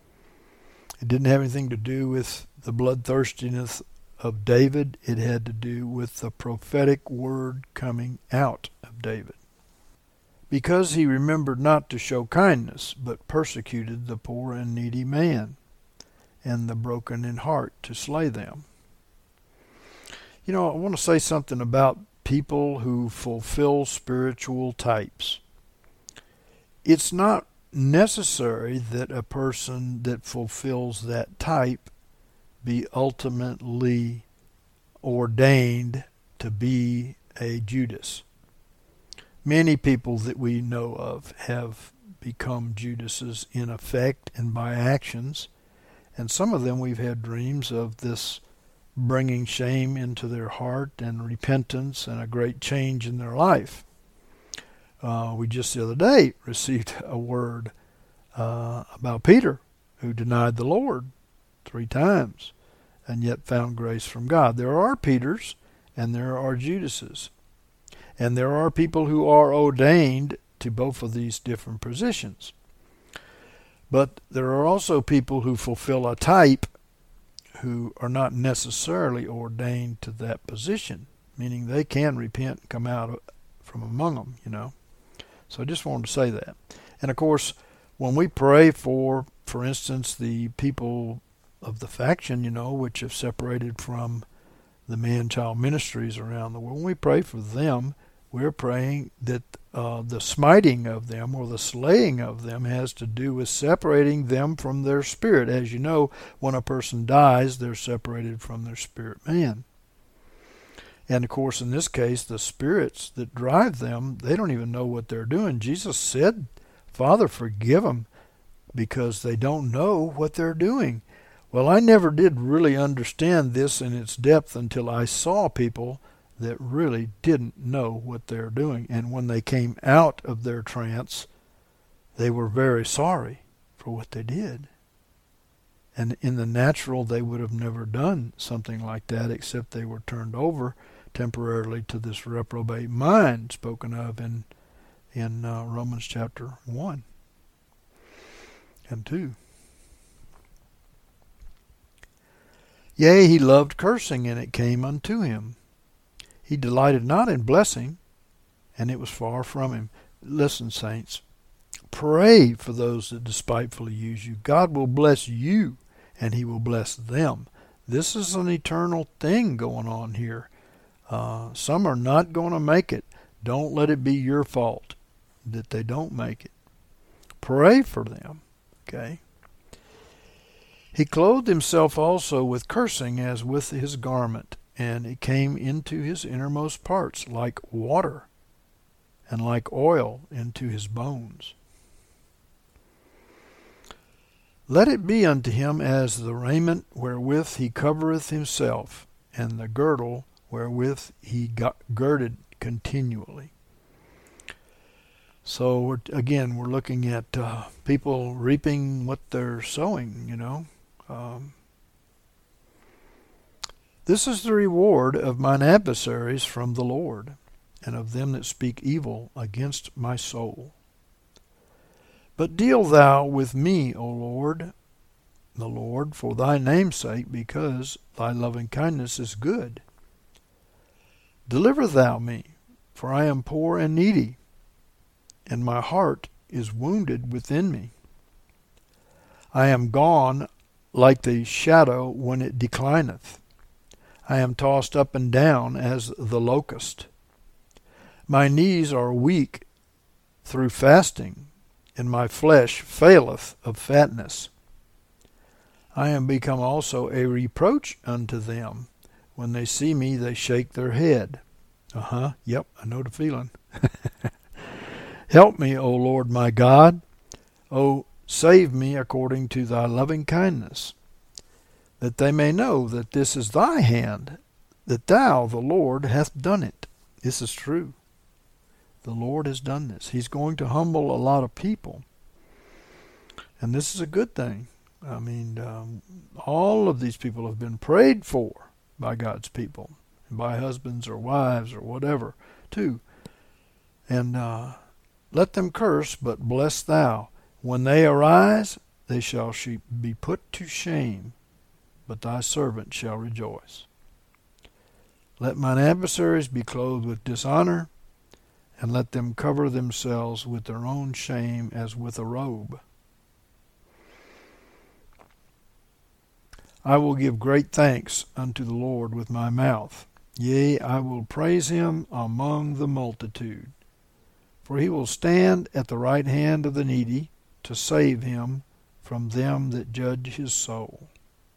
It didn't have anything to do with the bloodthirstiness of David. It had to do with the prophetic word coming out of David. Because he remembered not to show kindness, but persecuted the poor and needy man, and the broken in heart, to slay them. You know, I want to say something about people who fulfill spiritual types. It's not necessary that a person that fulfills that type be ultimately ordained to be a Judas. Many people that we know of have become Judases in effect and by actions, and some of them we've had dreams of this bringing shame into their heart and repentance and a great change in their life. We just the other day received a word about Peter, who denied the Lord 3 times and yet found grace from God. There are Peters and there are Judases. And there are people who are ordained to both of these different positions. But there are also people who fulfill a type who are not necessarily ordained to that position, meaning they can repent and come out from among them, you know. So I just wanted to say that. And of course, when we pray for instance, the people of the faction, you know, which have separated from the man-child ministries around the world, when we pray for them, we're praying that the smiting of them or the slaying of them has to do with separating them from their spirit. As you know, when a person dies, they're separated from their spirit man. And of course, in this case, the spirits that drive them, they don't even know what they're doing. Jesus said, Father, forgive them because they don't know what they're doing. Well, I never did really understand this in its depth until I saw people that really didn't know what they're doing. And when they came out of their trance, they were very sorry for what they did. And in the natural, they would have never done something like that, except they were turned over temporarily to this reprobate mind spoken of in Romans chapter 1 and 2. Yea, he loved cursing, and it came unto him. He delighted not in blessing, and it was far from him. Listen, saints, pray for those that despitefully use you. God will bless you, and he will bless them. This is an eternal thing going on here. Some are not going to make it. Don't let it be your fault that they don't make it. Pray for them, okay? He clothed himself also with cursing as with his garment, and it came into his innermost parts like water, and like oil into his bones. Let it be unto him as the raiment wherewith he covereth himself, and the girdle wherewith he girded continually. So again, we're looking at people reaping what they're sowing, you know. This is the reward of mine adversaries from the Lord, and of them that speak evil against my soul. But deal thou with me, O Lord, the Lord, for thy name's sake, because thy loving kindness is good. Deliver thou me, for I am poor and needy, and my heart is wounded within me. I am gone like the shadow when it declineth. I am tossed up and down as the locust. My knees are weak through fasting, and my flesh faileth of fatness. I am become also a reproach unto them. When they see me, they shake their head. Yep, I know the feeling. Help me, O Lord my God. O save me according to thy loving kindness, that they may know that this is thy hand, that thou, the Lord, hast done it. This is true. The Lord has done this. He's going to humble a lot of people. And this is a good thing. I mean, all of these people have been prayed for by God's people, by husbands or wives or whatever, too. And let them curse, but bless thou. When they arise, they shall be put to shame, but thy servant shall rejoice. Let mine adversaries be clothed with dishonor, and let them cover themselves with their own shame as with a robe. I will give great thanks unto the Lord with my mouth. Yea, I will praise him among the multitude. For he will stand at the right hand of the needy to save him from them that judge his soul.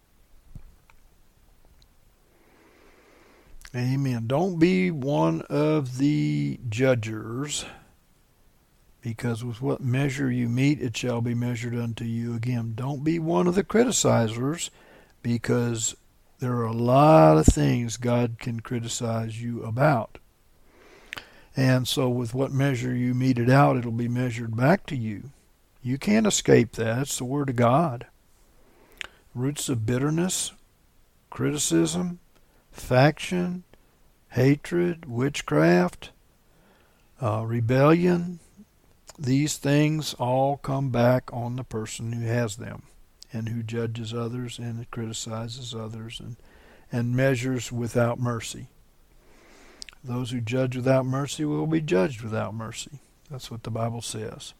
Amen. Don't be one of the judgers, because with what measure you meet, it shall be measured unto you again. Don't be one of the criticizers, because there are a lot of things God can criticize you about. And so with what measure you mete it out, it'll be measured back to you. You can't escape that. It's the Word of God. Roots of bitterness, criticism, faction, hatred, witchcraft, rebellion, these things all come back on the person who has them, and who judges others and criticizes others and measures without mercy. Those who judge without mercy will be judged without mercy. That's what the Bible says.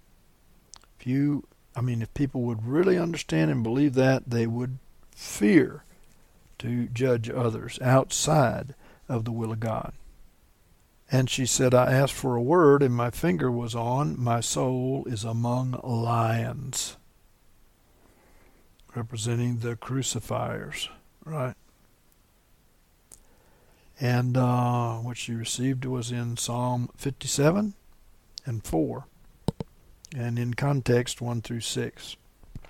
If people would really understand and believe that, they would fear to judge others outside of the will of God. And she said, I asked for a word, and my finger was on. My soul is among lions. Representing the crucifiers, right? And what she received was in Psalm 57 and 4, and in context 1 through 6.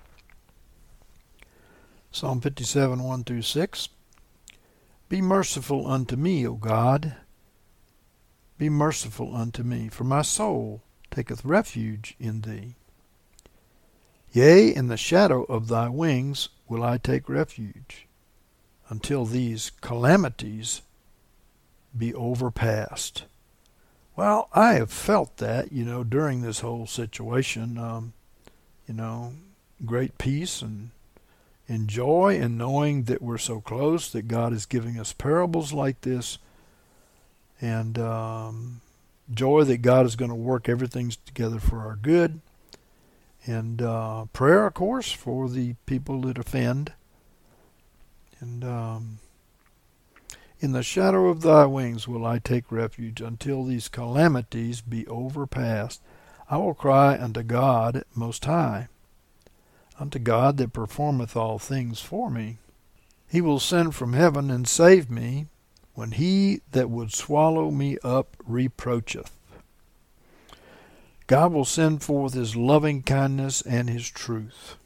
Psalm 57, 1 through 6. Be merciful unto me, O God. Be merciful unto me, for my soul taketh refuge in thee. Yea, in the shadow of thy wings will I take refuge, until these calamities be overpassed. Well, I have felt that, during this whole situation, great peace and joy, and knowing that we're so close, that God is giving us parables like this, and joy that God is going to work everything together for our good, and prayer, of course, for the people that offend. And in the shadow of thy wings will I take refuge, until these calamities be overpast. I will cry unto God most high, unto God that performeth all things for me. He will send from heaven and save me, when he that would swallow me up reproacheth. God will send forth his loving kindness and his truth.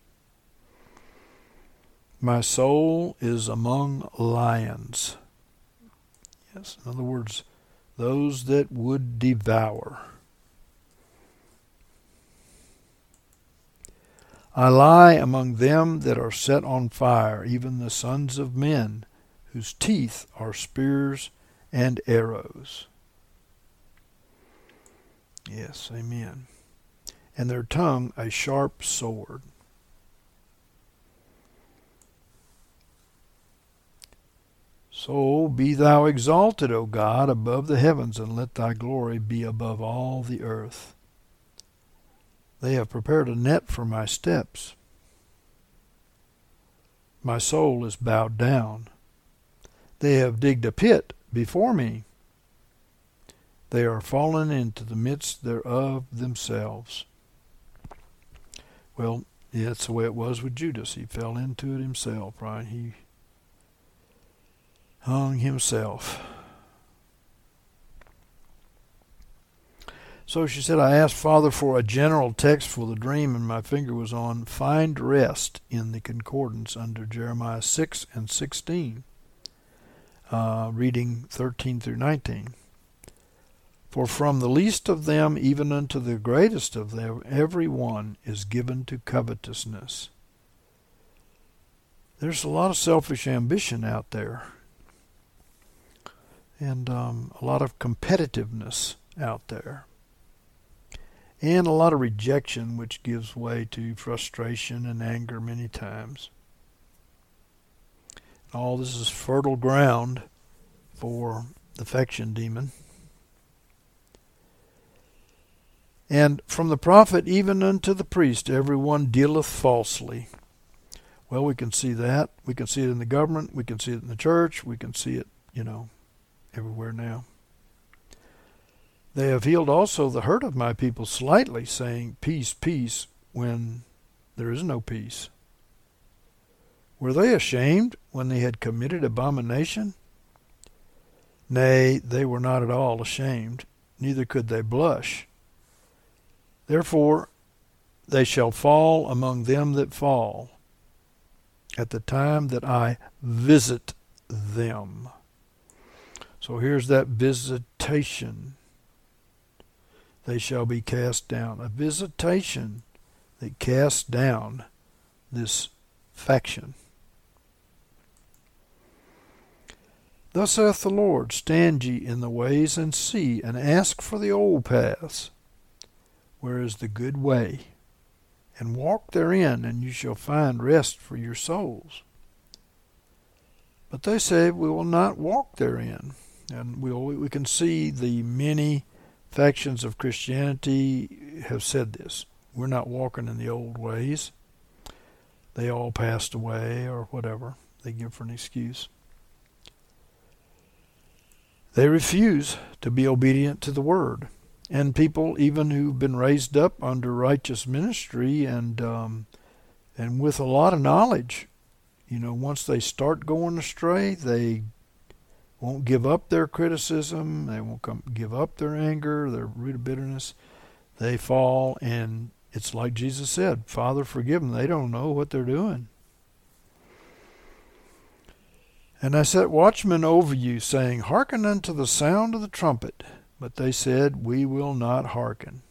My soul is among lions. Yes, in other words, those that would devour. I lie among them that are set on fire, even the sons of men, whose teeth are spears and arrows. Yes, amen. And their tongue a sharp sword. So be thou exalted, O God, above the heavens, and let thy glory be above all the earth. They have prepared a net for my steps. My soul is bowed down. They have digged a pit before me. They are fallen into the midst thereof themselves. Well, Yeah, that's the way it was with Judas. He fell into it himself, right? He hung himself. So she said, I asked Father for a general text for the dream, and my finger was on find rest in the concordance under Jeremiah 6 and 16, reading 13 through 19. For from the least of them even unto the greatest of them every one is given to covetousness. There's a lot of selfish ambition out there, and a lot of competitiveness out there, and a lot of rejection, which gives way to frustration and anger many times. All this is fertile ground for the affection demon. And from the prophet even unto the priest every one dealeth falsely. Well, we can see that. We can see it in the government. We can see it in the church. We can see it, everywhere now. They have healed also the hurt of my people slightly, saying, Peace, peace, when there is no peace. Were they ashamed when they had committed abomination? Nay, they were not at all ashamed, neither could they blush. Therefore they shall fall among them that fall, at the time that I visit them. So here's that visitation. They shall be cast down. A visitation that casts down this faction. Thus saith the Lord, stand ye in the ways and see, and ask for the old paths, where is the good way, and walk therein, and you shall find rest for your souls. But they say, we will not walk therein. And we can see the many factions of Christianity have said this. We're not walking in the old ways. They all passed away, or whatever they give for an excuse. They refuse to be obedient to the word. And people even who've been raised up under righteous ministry and with a lot of knowledge, once they start going astray, they won't give up their criticism. They won't give up their anger, their root of bitterness. They fall, and it's like Jesus said, Father, forgive them. They don't know what they're doing. And I set watchmen over you, saying, Hearken unto the sound of the trumpet. But they said, We will not hearken.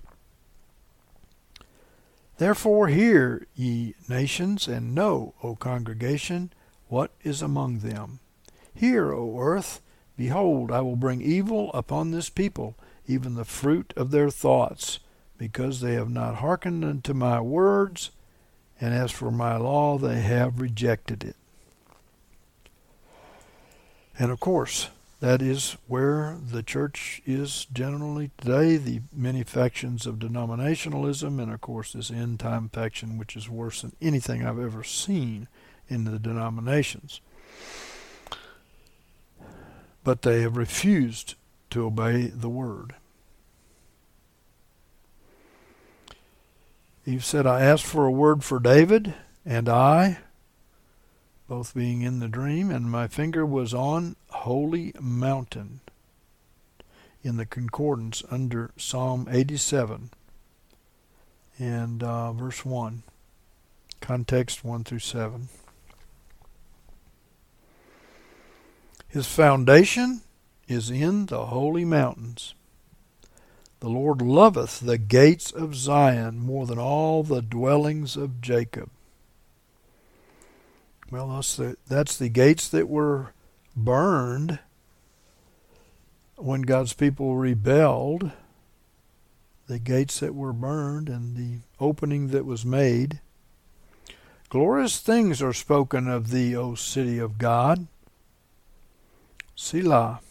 Therefore hear, ye nations, and know, O congregation, what is among them. Hear, O earth, behold, I will bring evil upon this people, even the fruit of their thoughts, because they have not hearkened unto my words, and as for my law, they have rejected it. And of course, that is where the church is generally today, the many factions of denominationalism, and of course this end-time faction, which is worse than anything I've ever seen in the denominations. But they have refused to obey the word. Eve said, I asked for a word for David, and I, both being in the dream, and my finger was on holy mountain in the concordance under Psalm 87 and verse 1, context 1 through 7. His foundation is in the holy mountains. The Lord loveth the gates of Zion more than all the dwellings of Jacob. Well, that's the gates that were burned when God's people rebelled, the gates that were burned and the opening that was made. Glorious things are spoken of thee, O city of God. Selah.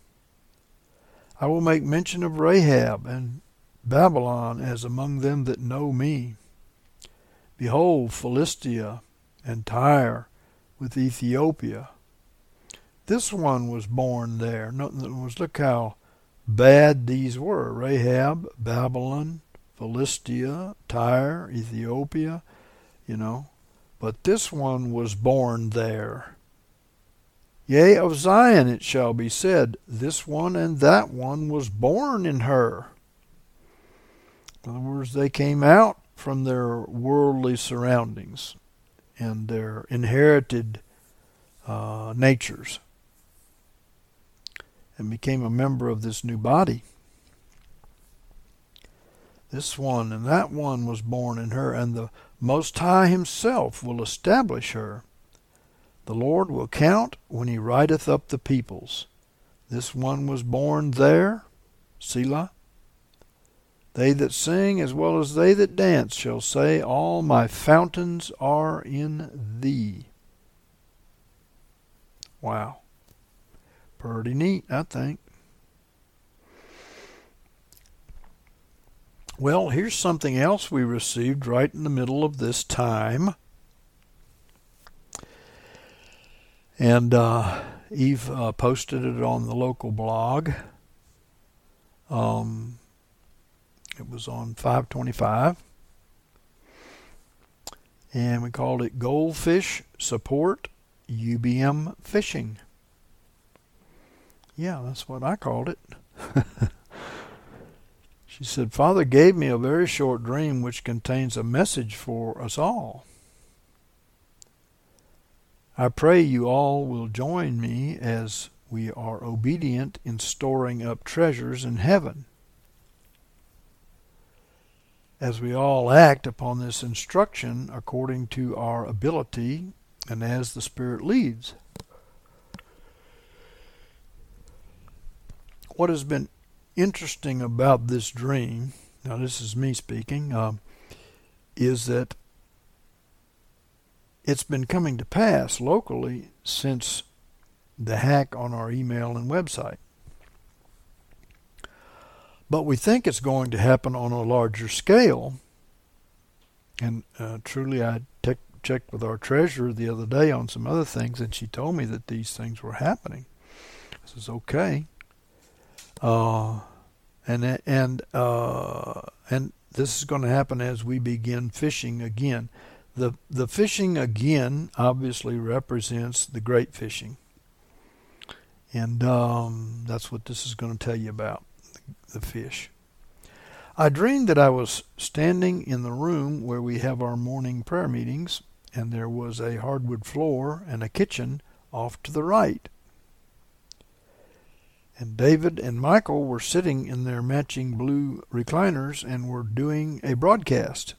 I will make mention of Rahab and Babylon as among them that know me. Behold, Philistia and Tyre with Ethiopia. This one was born there. Look how bad these were. Rahab, Babylon, Philistia, Tyre, Ethiopia. you know. But this one was born there. Yea, of Zion it shall be said, this one and that one was born in her. In other words, they came out from their worldly surroundings and their inherited natures and became a member of this new body. This one and that one was born in her, and the Most High himself will establish her. The Lord will count when he writeth up the peoples. This one was born there, Selah. They that sing as well as they that dance shall say, all my fountains are in thee. Wow. Pretty neat, I think. Well, here's something else we received right in the middle of this time. And Eve posted it on the local blog. It was on 525. And we called it Goldfish Support UBM Fishing. Yeah, that's what I called it. She said, Father gave me a very short dream which contains a message for us all. I pray you all will join me as we are obedient in storing up treasures in heaven. As we all act upon this instruction according to our ability and as the Spirit leads. What has been interesting about this dream, now this is me speaking, is that it's been coming to pass locally since the hack on our email and website. But we think it's going to happen on a larger scale. And truly, I checked with our treasurer the other day on some other things, and she told me that these things were happening. I says, okay. And this is going to happen as we begin fishing again. The fishing again obviously represents the great fishing. And that's what this is going to tell you about, the fish. I dreamed that I was standing in the room where we have our morning prayer meetings, and there was a hardwood floor and a kitchen off to the right. And David and Michael were sitting in their matching blue recliners and were doing a broadcast.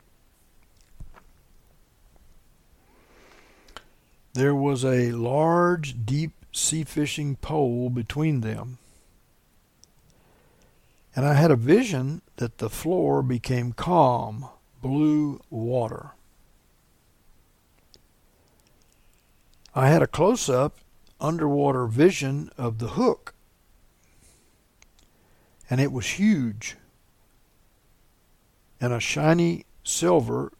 There was a large, deep sea fishing pole between them. And I had a vision that the floor became calm, blue water. I had a close-up underwater vision of the hook. And it was huge. And shiny silver,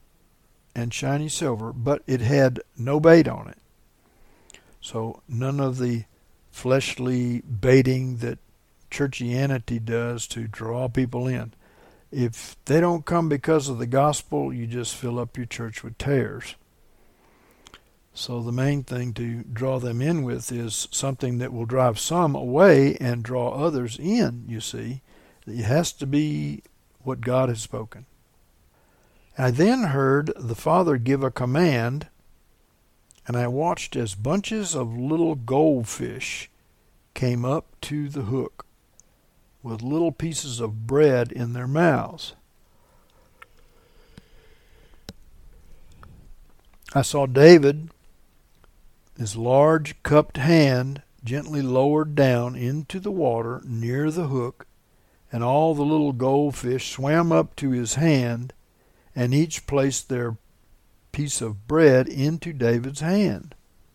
but it had no bait on it. So none of the fleshly baiting that churchianity does to draw people in. If they don't come because of the gospel, you just fill up your church with tares. So the main thing to draw them in with is something that will drive some away and draw others in, you see. It has to be what God has spoken. I then heard the Father give a command, and I watched as bunches of little goldfish came up to the hook with little pieces of bread in their mouths. I saw David, his large cupped hand gently lowered down into the water near the hook, and all the little goldfish swam up to his hand, and each placed their piece of bread into David's hand.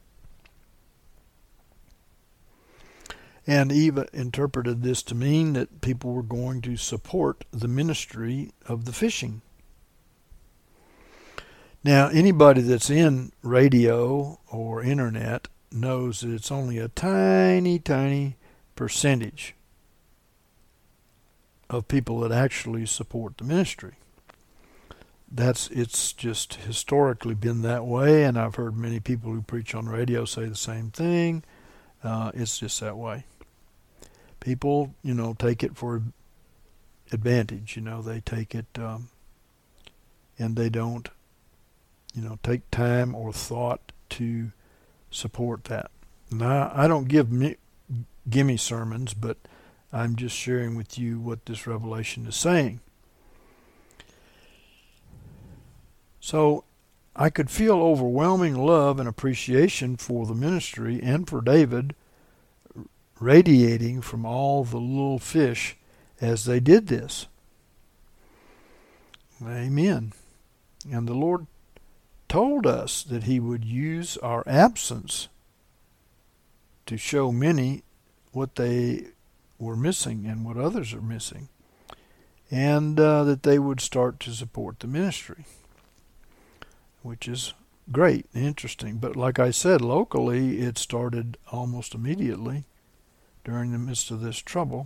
And Eva interpreted this to mean that people were going to support the ministry of the fishing. Now, anybody that's in radio or internet knows that it's only a tiny, tiny percentage of people that actually support the ministry. it's just historically been that way, and I've heard many people who preach on radio say the same thing. It's just that way. People, take it for advantage. They take it, and they don't, take time or thought to support that. Now, I don't give gimme sermons, but I'm just sharing with you what this revelation is saying. So I could feel overwhelming love and appreciation for the ministry and for David radiating from all the little fish as they did this. Amen. And the Lord told us that He would use our absence to show many what they were missing and what others are missing, and that they would start to support the ministry, which is great and interesting. But like I said, locally it started almost immediately during the midst of this trouble.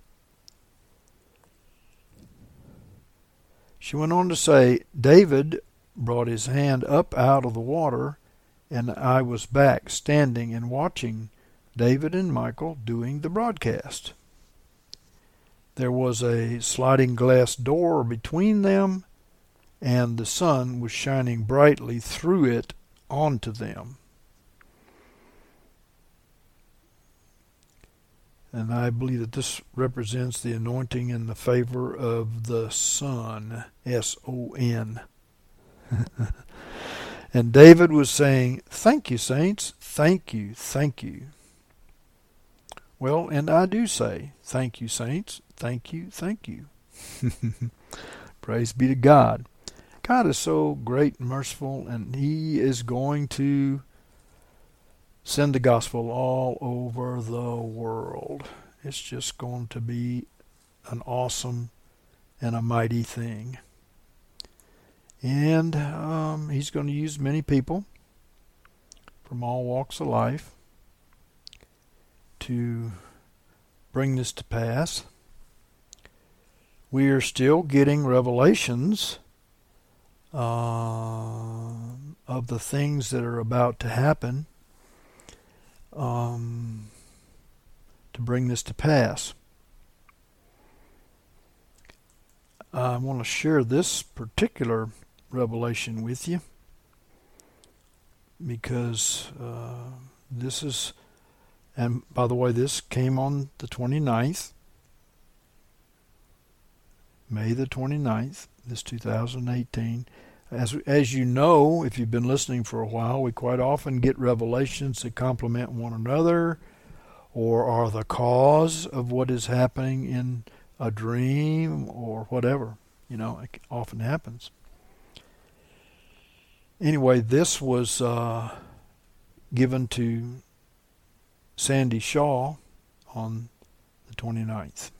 She went on to say, David brought his hand up out of the water, and I was back standing and watching David and Michael doing the broadcast. There was a sliding glass door between them, and the sun was shining brightly through it onto them. And I believe that this represents the anointing and the favor of the Son, S-O-N. And David was saying, "Thank you, saints, thank you, thank you." Well, and I do say, thank you, saints, thank you, thank you. Praise be to God. God is so great and merciful, and He is going to send the gospel all over the world. It's just going to be an awesome and a mighty thing. And He's going to use many people from all walks of life to bring this to pass. We are still getting revelations of the things that are about to happen to bring this to pass. I want to share this particular revelation with you because this is, and by the way, this came on the 29th, May the 29th, this 2018. As you know, if you've been listening for a while, we quite often get revelations that complement one another or are the cause of what is happening in a dream or whatever. It often happens. Anyway, this was given to Sandy Shaw on the 29th.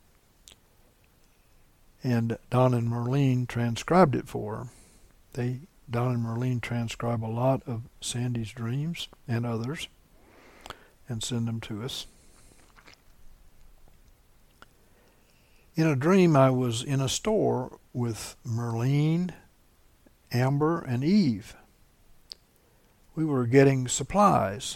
And Don and Merlene transcribed it for her. Don and Merlene transcribe a lot of Sandy's dreams and others and send them to us. In a dream, I was in a store with Merlene, Amber, and Eve. We were getting supplies.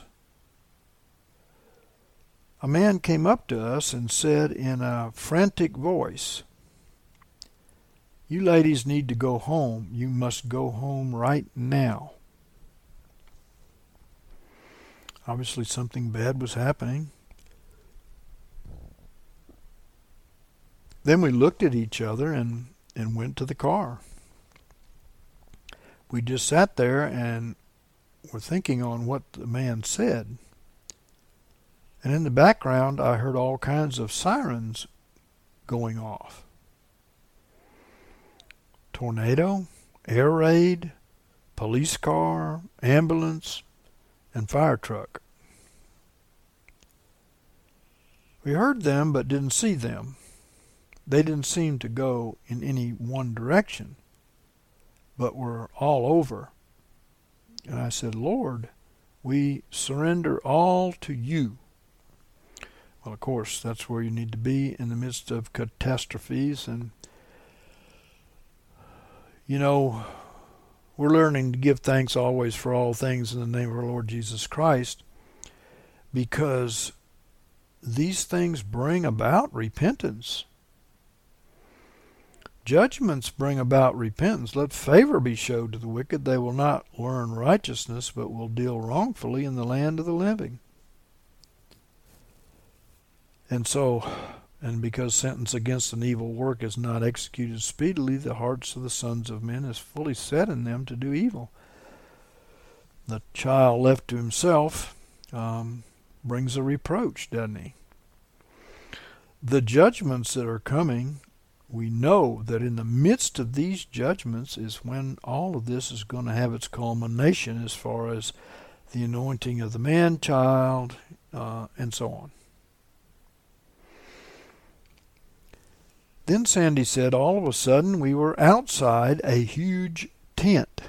A man came up to us and said in a frantic voice, "You ladies need to go home. You must go home right now." Obviously something bad was happening. Then we looked at each other and went to the car. We just sat there and were thinking on what the man said. And in the background, I heard all kinds of sirens going off. Tornado, air raid, police car, ambulance, and fire truck. We heard them but didn't see them. They didn't seem to go in any one direction, but were all over. And I said, "Lord, we surrender all to you." Well, of course, that's where you need to be in the midst of catastrophes, and You know, we're learning to give thanks always for all things in the name of our Lord Jesus Christ, because these things bring about repentance. Judgments bring about repentance. Let favor be showed to the wicked. They will not learn righteousness, but will deal wrongfully in the land of the living. And because sentence against an evil work is not executed speedily, the hearts of the sons of men is fully set in them to do evil. The child left to himself brings a reproach, doesn't he? The judgments that are coming, we know that in the midst of these judgments is when all of this is going to have its culmination as far as the anointing of the man-child and so on. Then Sandy said, all of a sudden we were outside a huge tent.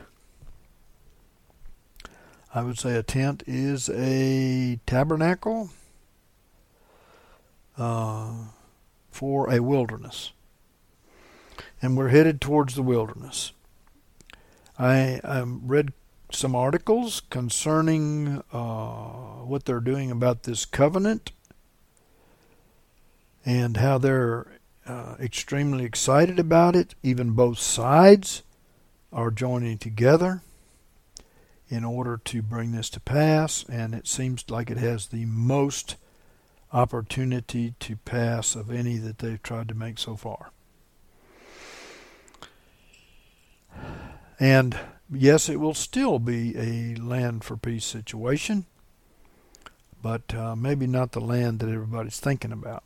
I would say a tent is a tabernacle for a wilderness. And we're headed towards the wilderness. I read some articles concerning what they're doing about this covenant and how they're extremely excited about it. Even both sides are joining together in order to bring this to pass, and it seems like it has the most opportunity to pass of any that they've tried to make so far. And yes, it will still be a land for peace situation, but maybe not the land that everybody's thinking about.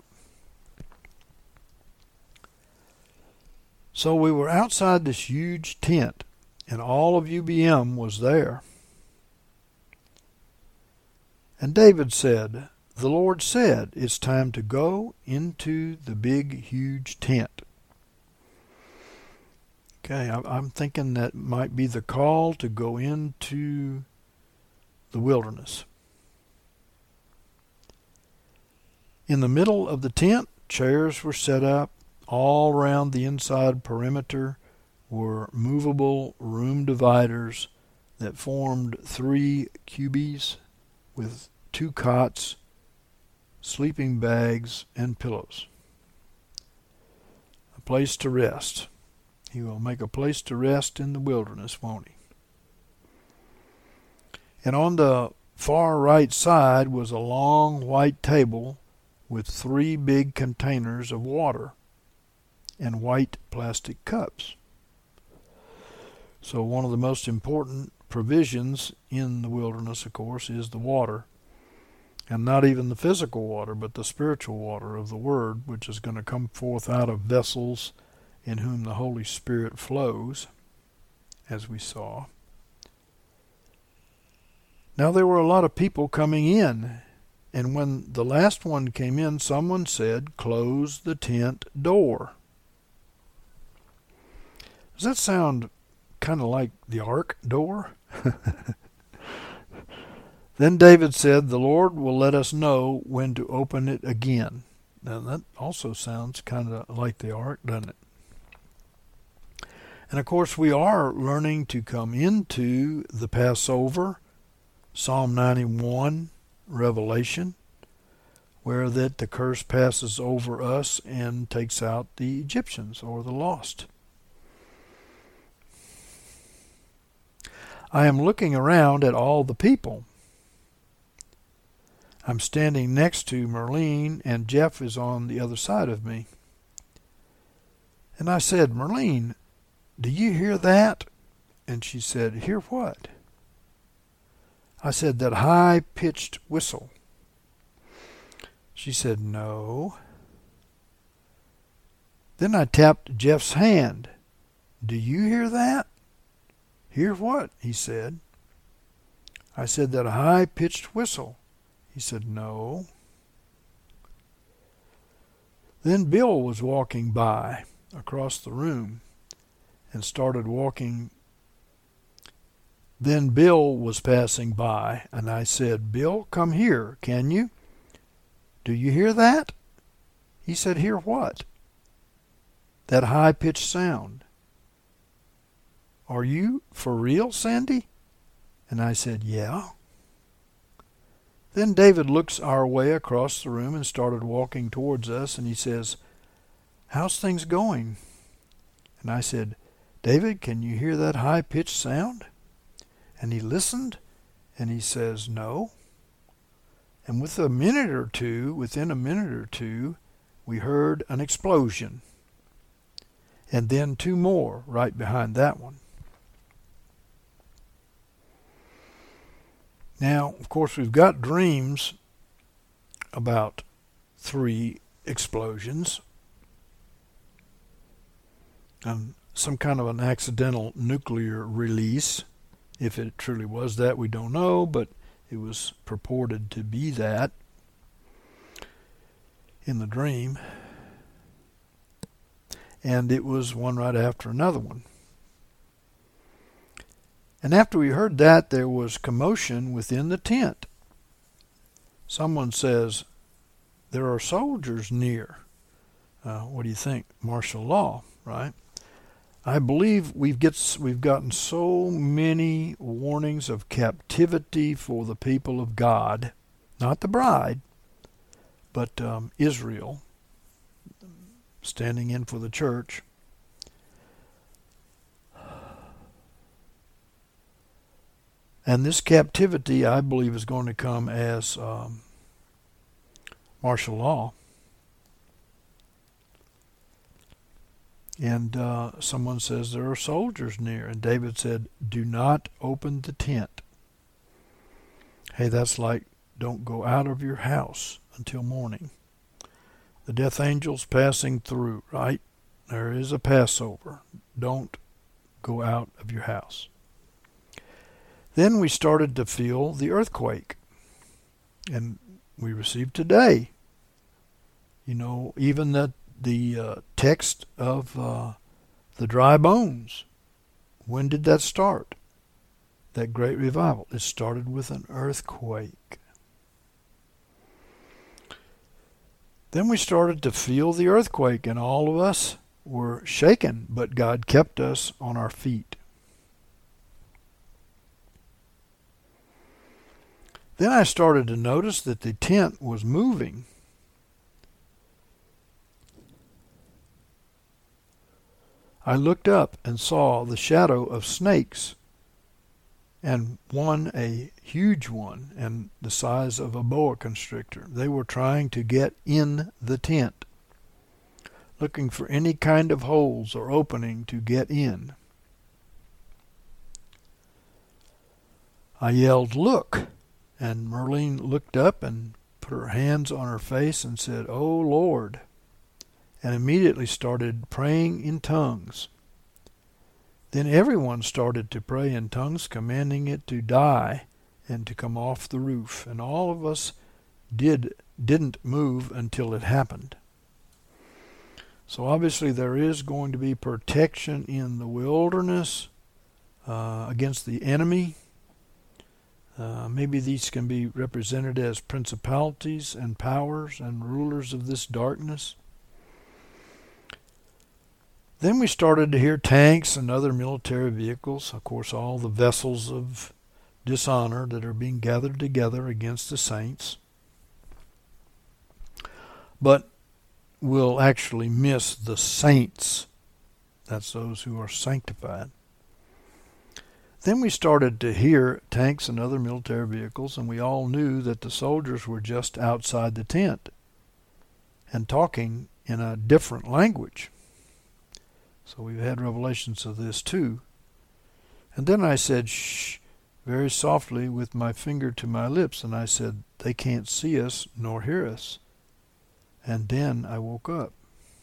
So we were outside this huge tent, and all of UBM was there. And David said, the Lord said, it's time to go into the big, huge tent. Okay, I'm thinking that might be the call to go into the wilderness. In the middle of the tent, chairs were set up. All around the inside perimeter were movable room dividers that formed 3 cubies with 2 cots, sleeping bags, and pillows. A place to rest. He will make a place to rest in the wilderness, won't he? And on the far right side was a long white table with 3 big containers of water and white plastic cups. So one of the most important provisions in the wilderness, of course, is the water. And not even the physical water, but the spiritual water of the Word, which is going to come forth out of vessels in whom the Holy Spirit flows, as we saw. Now there were a lot of people coming in, and when the last one came in, someone said, "Close the tent door." Does that sound kind of like the ark door? Then David said, "The Lord will let us know when to open it again." Now that also sounds kind of like the ark, doesn't it? And of course we are learning to come into the Passover, Psalm 91, Revelation, where that the curse passes over us and takes out the Egyptians or the lost. I am looking around at all the people. I'm standing next to Merlene, and Jeff is on the other side of me. And I said, "Merlene, do you hear that?" And she said, "Hear what?" I said, "That high-pitched whistle." She said, "No." Then I tapped Jeff's hand. "Do you hear that?" "Hear what?" he said. I said, "That high-pitched whistle." He said, "No." Then Bill was walking by across the room and started walking. Then Bill was passing by, and I said, "Bill, come here, can you? Do you hear that?" He said, "Hear what?" "That high-pitched sound." "Are you for real, Sandy?" And I said, "Yeah." Then David looks our way across the room and started walking towards us, and he says, "How's things going?" And I said, "David, can you hear that high-pitched sound?" And he listened, and he says, "No." And within a minute or two, we heard an explosion. And then two more right behind that one. Now, of course, we've got dreams about 3 explosions and some kind of an accidental nuclear release. If it truly was that, we don't know, but it was purported to be that in the dream. And it was one right after another one. And after we heard that, there was commotion within the tent. Someone says, "There are soldiers near." What do you think? Martial law, right? I believe we've gotten so many warnings of captivity for the people of God, not the bride, but Israel, standing in for the church. And this captivity, I believe, is going to come as martial law. And someone says there are soldiers near. And David said, "Do not open the tent." Hey, that's like, don't go out of your house until morning. The death angel's passing through, right? There is a Passover. Don't go out of your house. Then we started to feel the earthquake. And we received today, even the text of the dry bones. When did that start? That great revival. It started with an earthquake. Then we started to feel the earthquake, and all of us were shaken, but God kept us on our feet. Then I started to notice that the tent was moving. I looked up and saw the shadow of snakes, and one a huge one and the size of a boa constrictor. They were trying to get in the tent, looking for any kind of holes or opening to get in. I yelled, "Look!" And Merlene looked up and put her hands on her face and said, "Oh, Lord," and immediately started praying in tongues. Then everyone started to pray in tongues, commanding it to die and to come off the roof. And all of us didn't move until it happened. So obviously there is going to be protection in the wilderness against the enemy. Maybe these can be represented as principalities and powers and rulers of this darkness. Then we started to hear tanks and other military vehicles, of course all the vessels of dishonor that are being gathered together against the saints. But we'll actually miss the saints. That's those who are sanctified. Then we started to hear tanks and other military vehicles, and we all knew that the soldiers were just outside the tent and talking in a different language. So we've had revelations of this too. And then I said, "Shh," very softly with my finger to my lips, and I said, "They can't see us nor hear us." And then I woke up.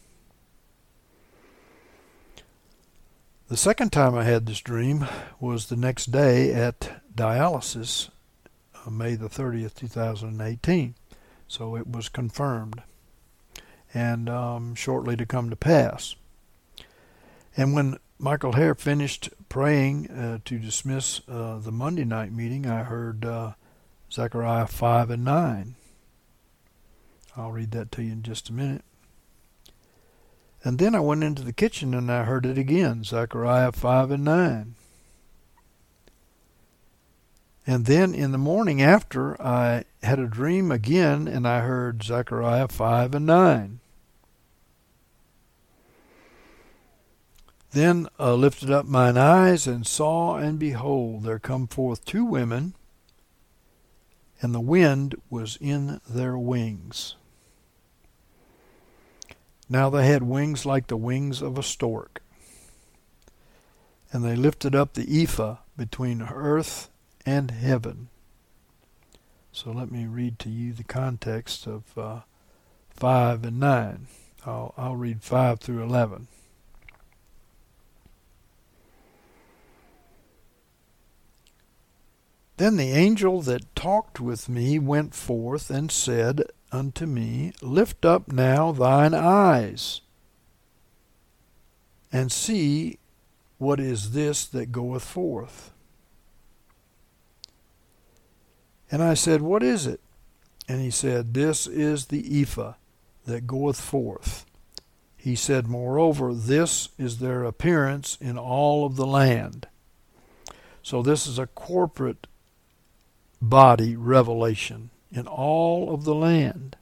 The second time I had this dream was the next day at dialysis, May the 30th, 2018. So it was confirmed and shortly to come to pass. And when Michael Hare finished praying to dismiss the Monday night meeting, I heard Zechariah 5 and 9. I'll read that to you in just a minute. And then I went into the kitchen and I heard it again, Zechariah 5 and 9. And then in the morning after, I had a dream again, and I heard Zechariah 5 and 9. Then I lifted up mine eyes, and saw, and behold, there come forth two women, and the wind was in their wings. Now they had wings like the wings of a stork. And they lifted up the ephah between earth and heaven. So let me read to you the context of 5 and 9. I'll read 5 through 11. Then the angel that talked with me went forth and said unto me, Lift up now thine eyes, and see what is this that goeth forth. And I said, What is it? And he said, This is the ephah that goeth forth. He said, Moreover, this is their appearance in all of the land. So this is a corporate body revelation in all of the land.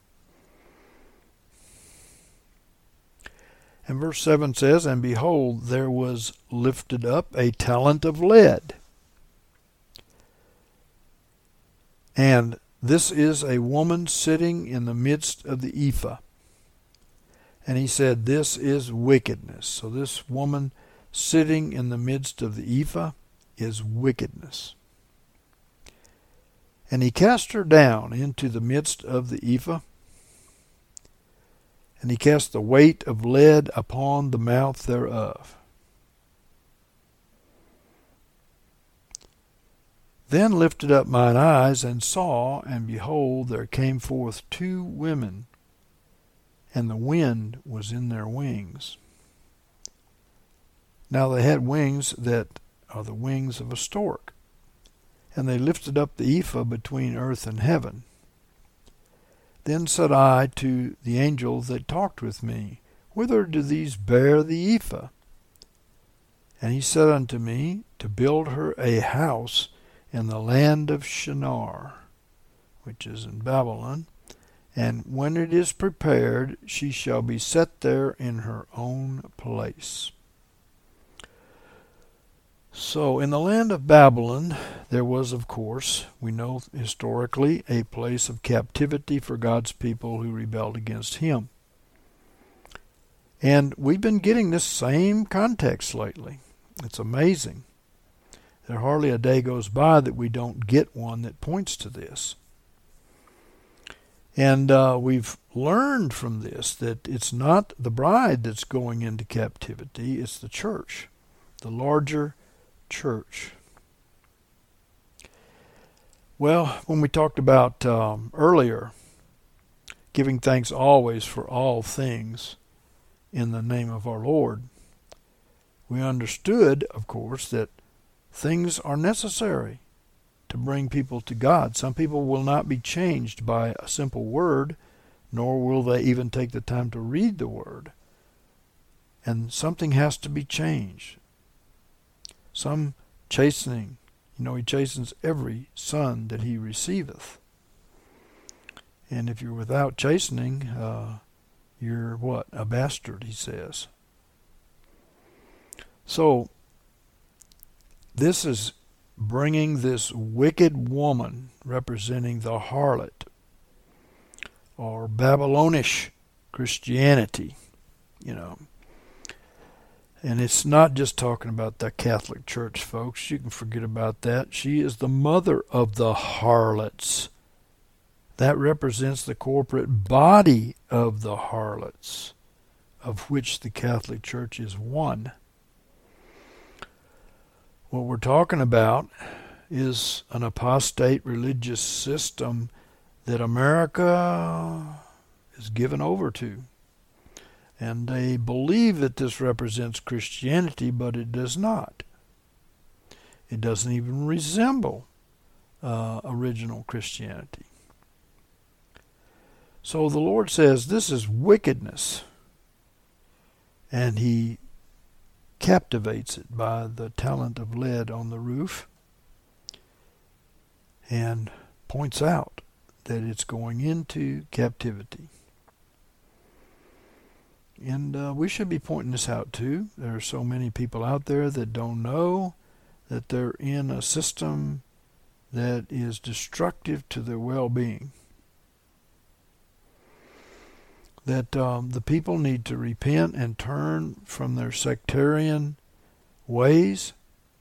And verse 7 says, And behold, there was lifted up a talent of lead. And this is a woman sitting in the midst of the ephah. And he said, This is wickedness. So this woman sitting in the midst of the ephah is wickedness. And he cast her down into the midst of the ephah, and he cast the weight of lead upon the mouth thereof. Then lifted up mine eyes, and saw, and behold, there came forth two women, and the wind was in their wings. Now they had wings that are the wings of a stork, and they lifted up the ephah between earth and heaven. Then said I to the angel that talked with me, Whither do these bear the ephah? And he said unto me, To build her a house in the land of Shinar, which is in Babylon, and when it is prepared, she shall be set there in her own place. So in the land of Babylon, there was, of course, we know historically, a place of captivity for God's people who rebelled against him. And we've been getting this same context lately. It's amazing. There hardly a day goes by that we don't get one that points to this. And we've learned from this that it's not the bride that's going into captivity, it's the church, the larger church. Well, when we talked about earlier, giving thanks always for all things in the name of our Lord, we understood, of course, that things are necessary to bring people to God. Some people will not be changed by a simple word, nor will they even take the time to read the word. And something has to be changed. Some chastening. He chastens every son that he receiveth. And if you're without chastening, you're what? A bastard, he says. So, this is bringing this wicked woman representing the harlot or Babylonish Christianity, And it's not just talking about the Catholic Church, folks. You can forget about that. She is the mother of the harlots. That represents the corporate body of the harlots, of which the Catholic Church is one. What we're talking about is an apostate religious system that America is given over to. And they believe that this represents Christianity, but it does not. It doesn't even resemble original Christianity. So the Lord says this is wickedness, and he captivates it by the talent of lead on the roof. and points out that it's going into captivity. And we should be pointing this out too. There are so many people out there that don't know that they're in a system that is destructive to their well-being. That the people need to repent and turn from their sectarian ways,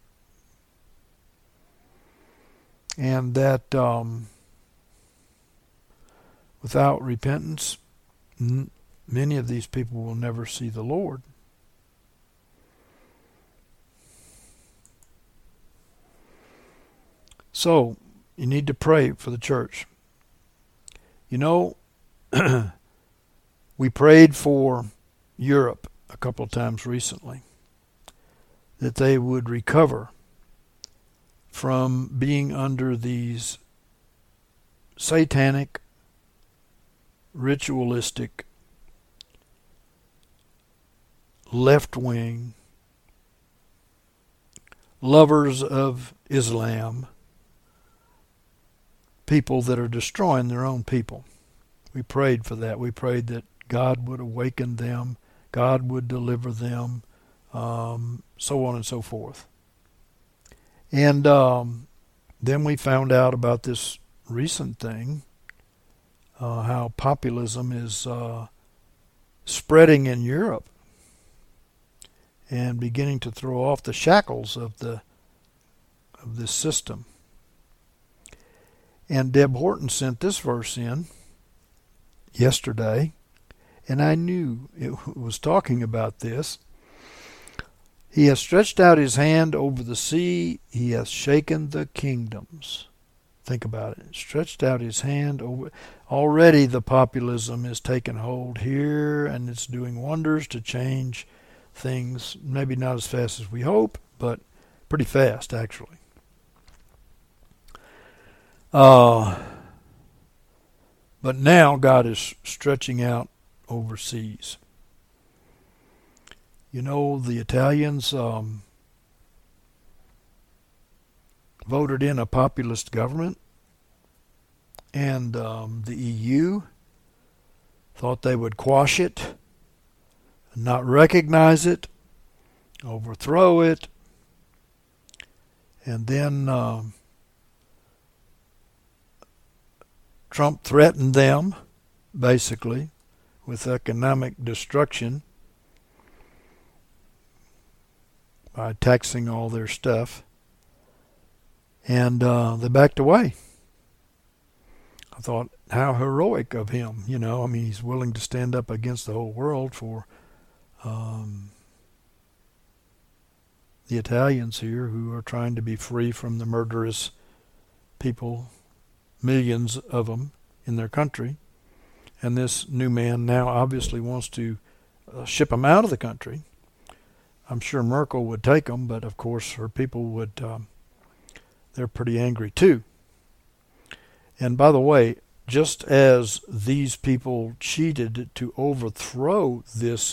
and that without repentance, many of these people will never see the Lord. So, you need to pray for the church. You know, we prayed for Europe a couple of times recently, that they would recover from being under these satanic, ritualistic, left-wing, lovers of Islam, people that are destroying their own people. We prayed for that. We prayed that God would awaken them, God would deliver them, so on and so forth. And then we found out about this recent thing, how populism is spreading in Europe and beginning to throw off the shackles of this system. And Deb Horton sent this verse in yesterday, and I knew it was talking about this. He has stretched out his hand over the sea. He has shaken the kingdoms. Think about it. Stretched out his hand over. Already the populism has taken hold here, and it's doing wonders to change things. Maybe not as fast as we hope, but pretty fast, actually. But now God is stretching out overseas. You know, the Italians voted in a populist government, and the EU thought they would quash it, not recognize it, overthrow it, and then Trump threatened them, basically, with economic destruction by taxing all their stuff, and they backed away. I thought, how heroic of him, you know. I mean, he's willing to stand up against the whole world for the Italians here who are trying to be free from the murderous people, millions of them in their country. And this new man now obviously wants to ship them out of the country. I'm sure Merkel would take them, but of course her people would, they're pretty angry too. And by the way, just as these people cheated to overthrow this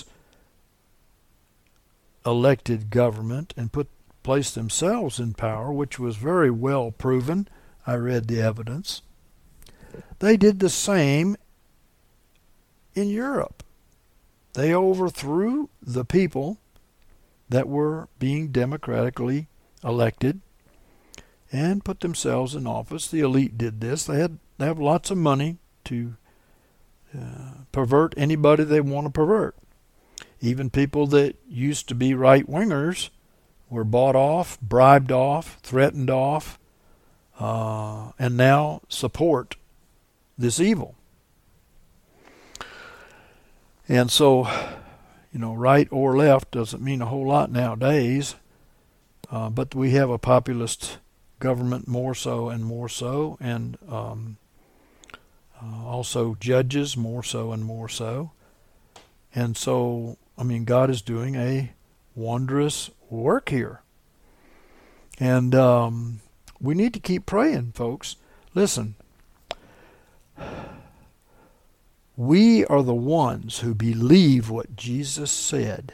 elected government and place themselves in power, which was very well proven, I read the evidence, they did the same in Europe. They overthrew the people that were being democratically elected and put themselves in office. The elite did this. They have lots of money to pervert anybody they want to pervert. Even people that used to be right-wingers were bought off, bribed off, threatened off, and now support this evil. And so, you know, right or left doesn't mean a whole lot nowadays, but we have a populist government more so, and also judges more so and more so. And so, I mean, God is doing a wondrous work here. And we need to keep praying, folks. Listen, we are the ones who believe what Jesus said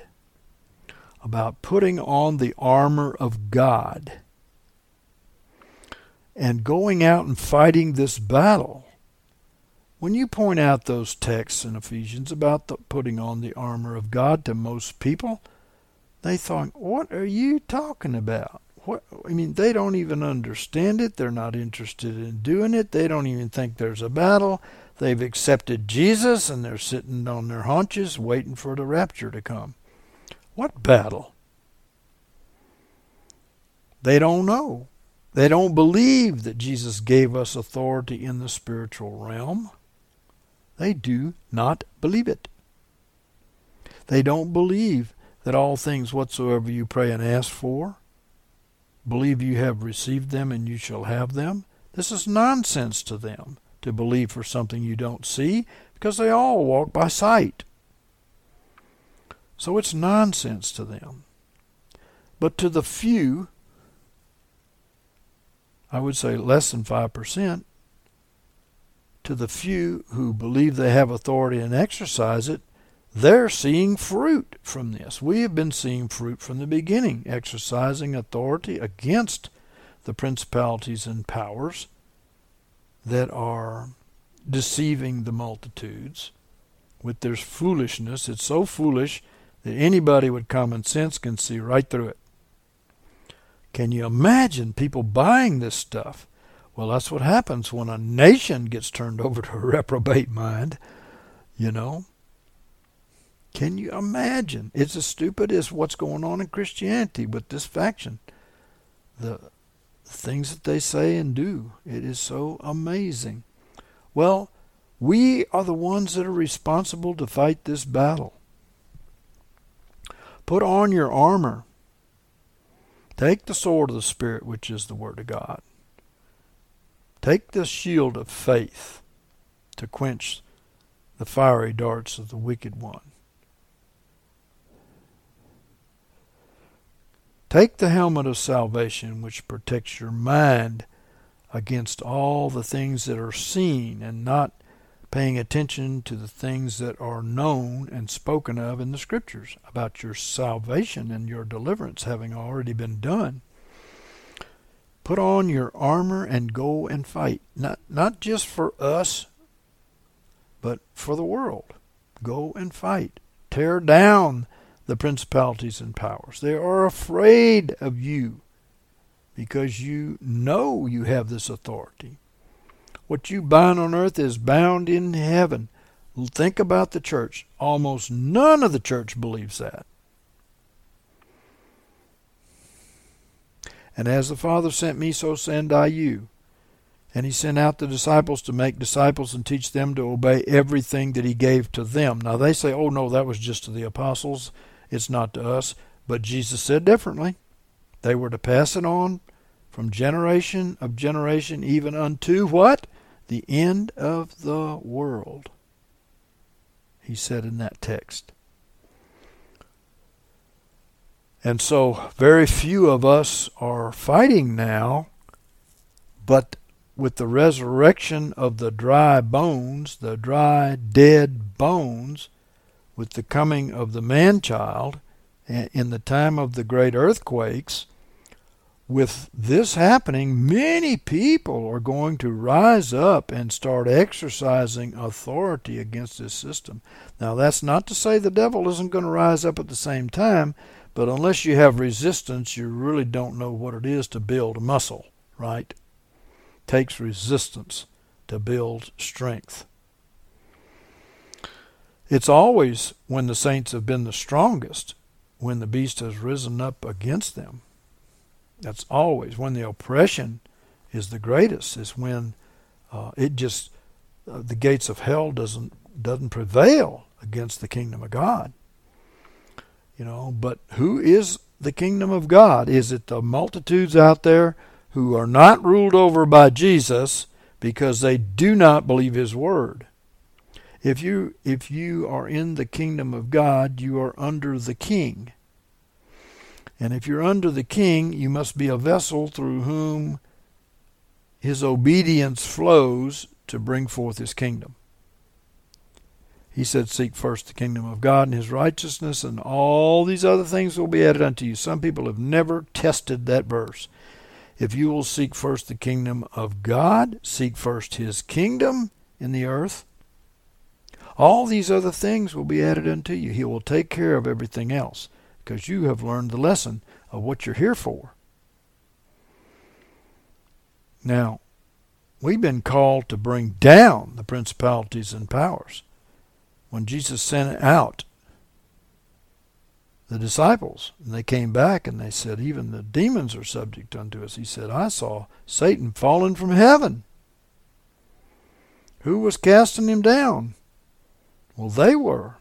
about putting on the armor of God. and going out and fighting this battle. When you point out those texts in Ephesians about putting on the armor of God to most people, they thought, what are you talking about? They don't even understand it. They're not interested in doing it. They don't even think there's a battle. They've accepted Jesus, and they're sitting on their haunches waiting for the rapture to come. What battle? They don't know. They don't believe that Jesus gave us authority in the spiritual realm. They do not believe it. They don't believe that all things whatsoever you pray and ask for, believe you have received them and you shall have them. This is nonsense to them, to believe for something you don't see, because they all walk by sight. So it's nonsense to them. But to the few, I would say less than 5%, to the few who believe they have authority and exercise it, they're seeing fruit from this. We have been seeing fruit from the beginning, exercising authority against the principalities and powers that are deceiving the multitudes with their foolishness. It's so foolish that anybody with common sense can see right through it. Can you imagine people buying this stuff? Well, that's what happens when a nation gets turned over to a reprobate mind, Can you imagine? It's as stupid as what's going on in Christianity with this faction. The things that they say and do. It is so amazing. Well, we are the ones that are responsible to fight this battle. Put on your armor. Take the sword of the Spirit, which is the Word of God. Take the shield of faith to quench the fiery darts of the wicked one. Take the helmet of salvation, which protects your mind against all the things that are seen and not paying attention to the things that are known and spoken of in the Scriptures about your salvation and your deliverance having already been done. Put on your armor and go and fight. Not just for us, but for the world. Go and fight. Tear down the principalities and powers. They are afraid of you because you know you have this authority. What you bind on earth is bound in heaven. Think about the church. Almost none of the church believes that. And as the Father sent me, so send I you. And he sent out the disciples to make disciples and teach them to obey everything that he gave to them. Now they say, oh no, that was just to the apostles. It's not to us. But Jesus said differently. They were to pass it on from generation of generation even unto what? The end of the world. He said in that text. And so very few of us are fighting now, but with the resurrection of the dry bones, the dry, dead bones, with the coming of the man-child, in the time of the great earthquakes, with this happening, many people are going to rise up and start exercising authority against this system. Now, that's not to say the devil isn't going to rise up at the same time, but unless you have resistance, you really don't know what it is to build muscle, right? It takes resistance to build strength. It's always when the saints have been the strongest, when the beast has risen up against them. That's always when the oppression is the greatest. Is when the gates of hell doesn't prevail against the kingdom of God. But who is the kingdom of God? Is it the multitudes out there who are not ruled over by Jesus because they do not believe his word? If you are in the kingdom of God, you are under the king. And if you're under the king, you must be a vessel through whom his obedience flows to bring forth his kingdom. He said, seek first the kingdom of God and his righteousness, and all these other things will be added unto you. Some people have never tested that verse. if you will seek first the kingdom of God, seek first his kingdom in the earth, all these other things will be added unto you. He will take care of everything else because you have learned the lesson of what you're here for. Now, we've been called to bring down the principalities and powers. When Jesus sent out the disciples, and they came back and they said, even the demons are subject unto us. He said, I saw Satan falling from heaven. Who was casting him down? Well, they were.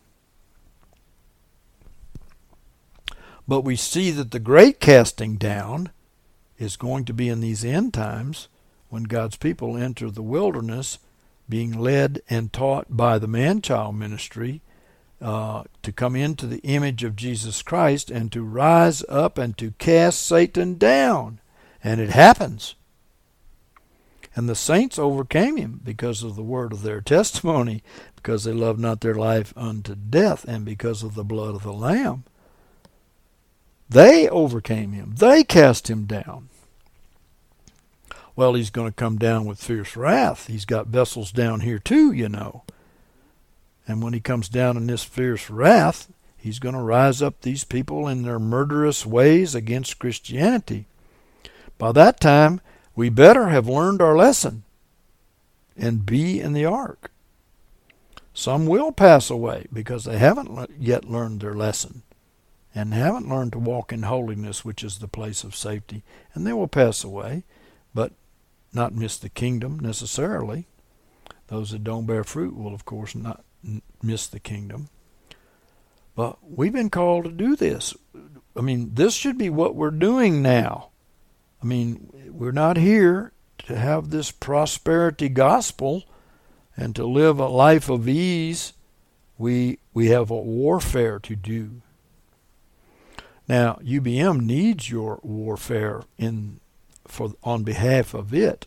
But we see that the great casting down is going to be in these end times when God's people enter the wilderness, being led and taught by the man-child ministry to come into the image of Jesus Christ and to rise up and to cast Satan down. And it happens. And the saints overcame him because of the word of their testimony, because they loved not their life unto death, and because of the blood of the Lamb. They overcame him. They cast him down. Well, he's going to come down with fierce wrath. He's got vessels down here too, you know. And when he comes down in this fierce wrath, he's going to rise up these people in their murderous ways against Christianity. By that time, we better have learned our lesson and be in the ark. Some will pass away because they haven't yet learned their lesson and haven't learned to walk in holiness, which is the place of safety. And they will pass away, but not miss the kingdom necessarily. Those that don't bear fruit will, of course, not miss the kingdom. But we've been called to do this. I mean, this should be what we're doing now. I mean, we're not here to have this prosperity gospel and to live a life of ease. We have a warfare to do. Now, UBM needs your warfare on behalf of it.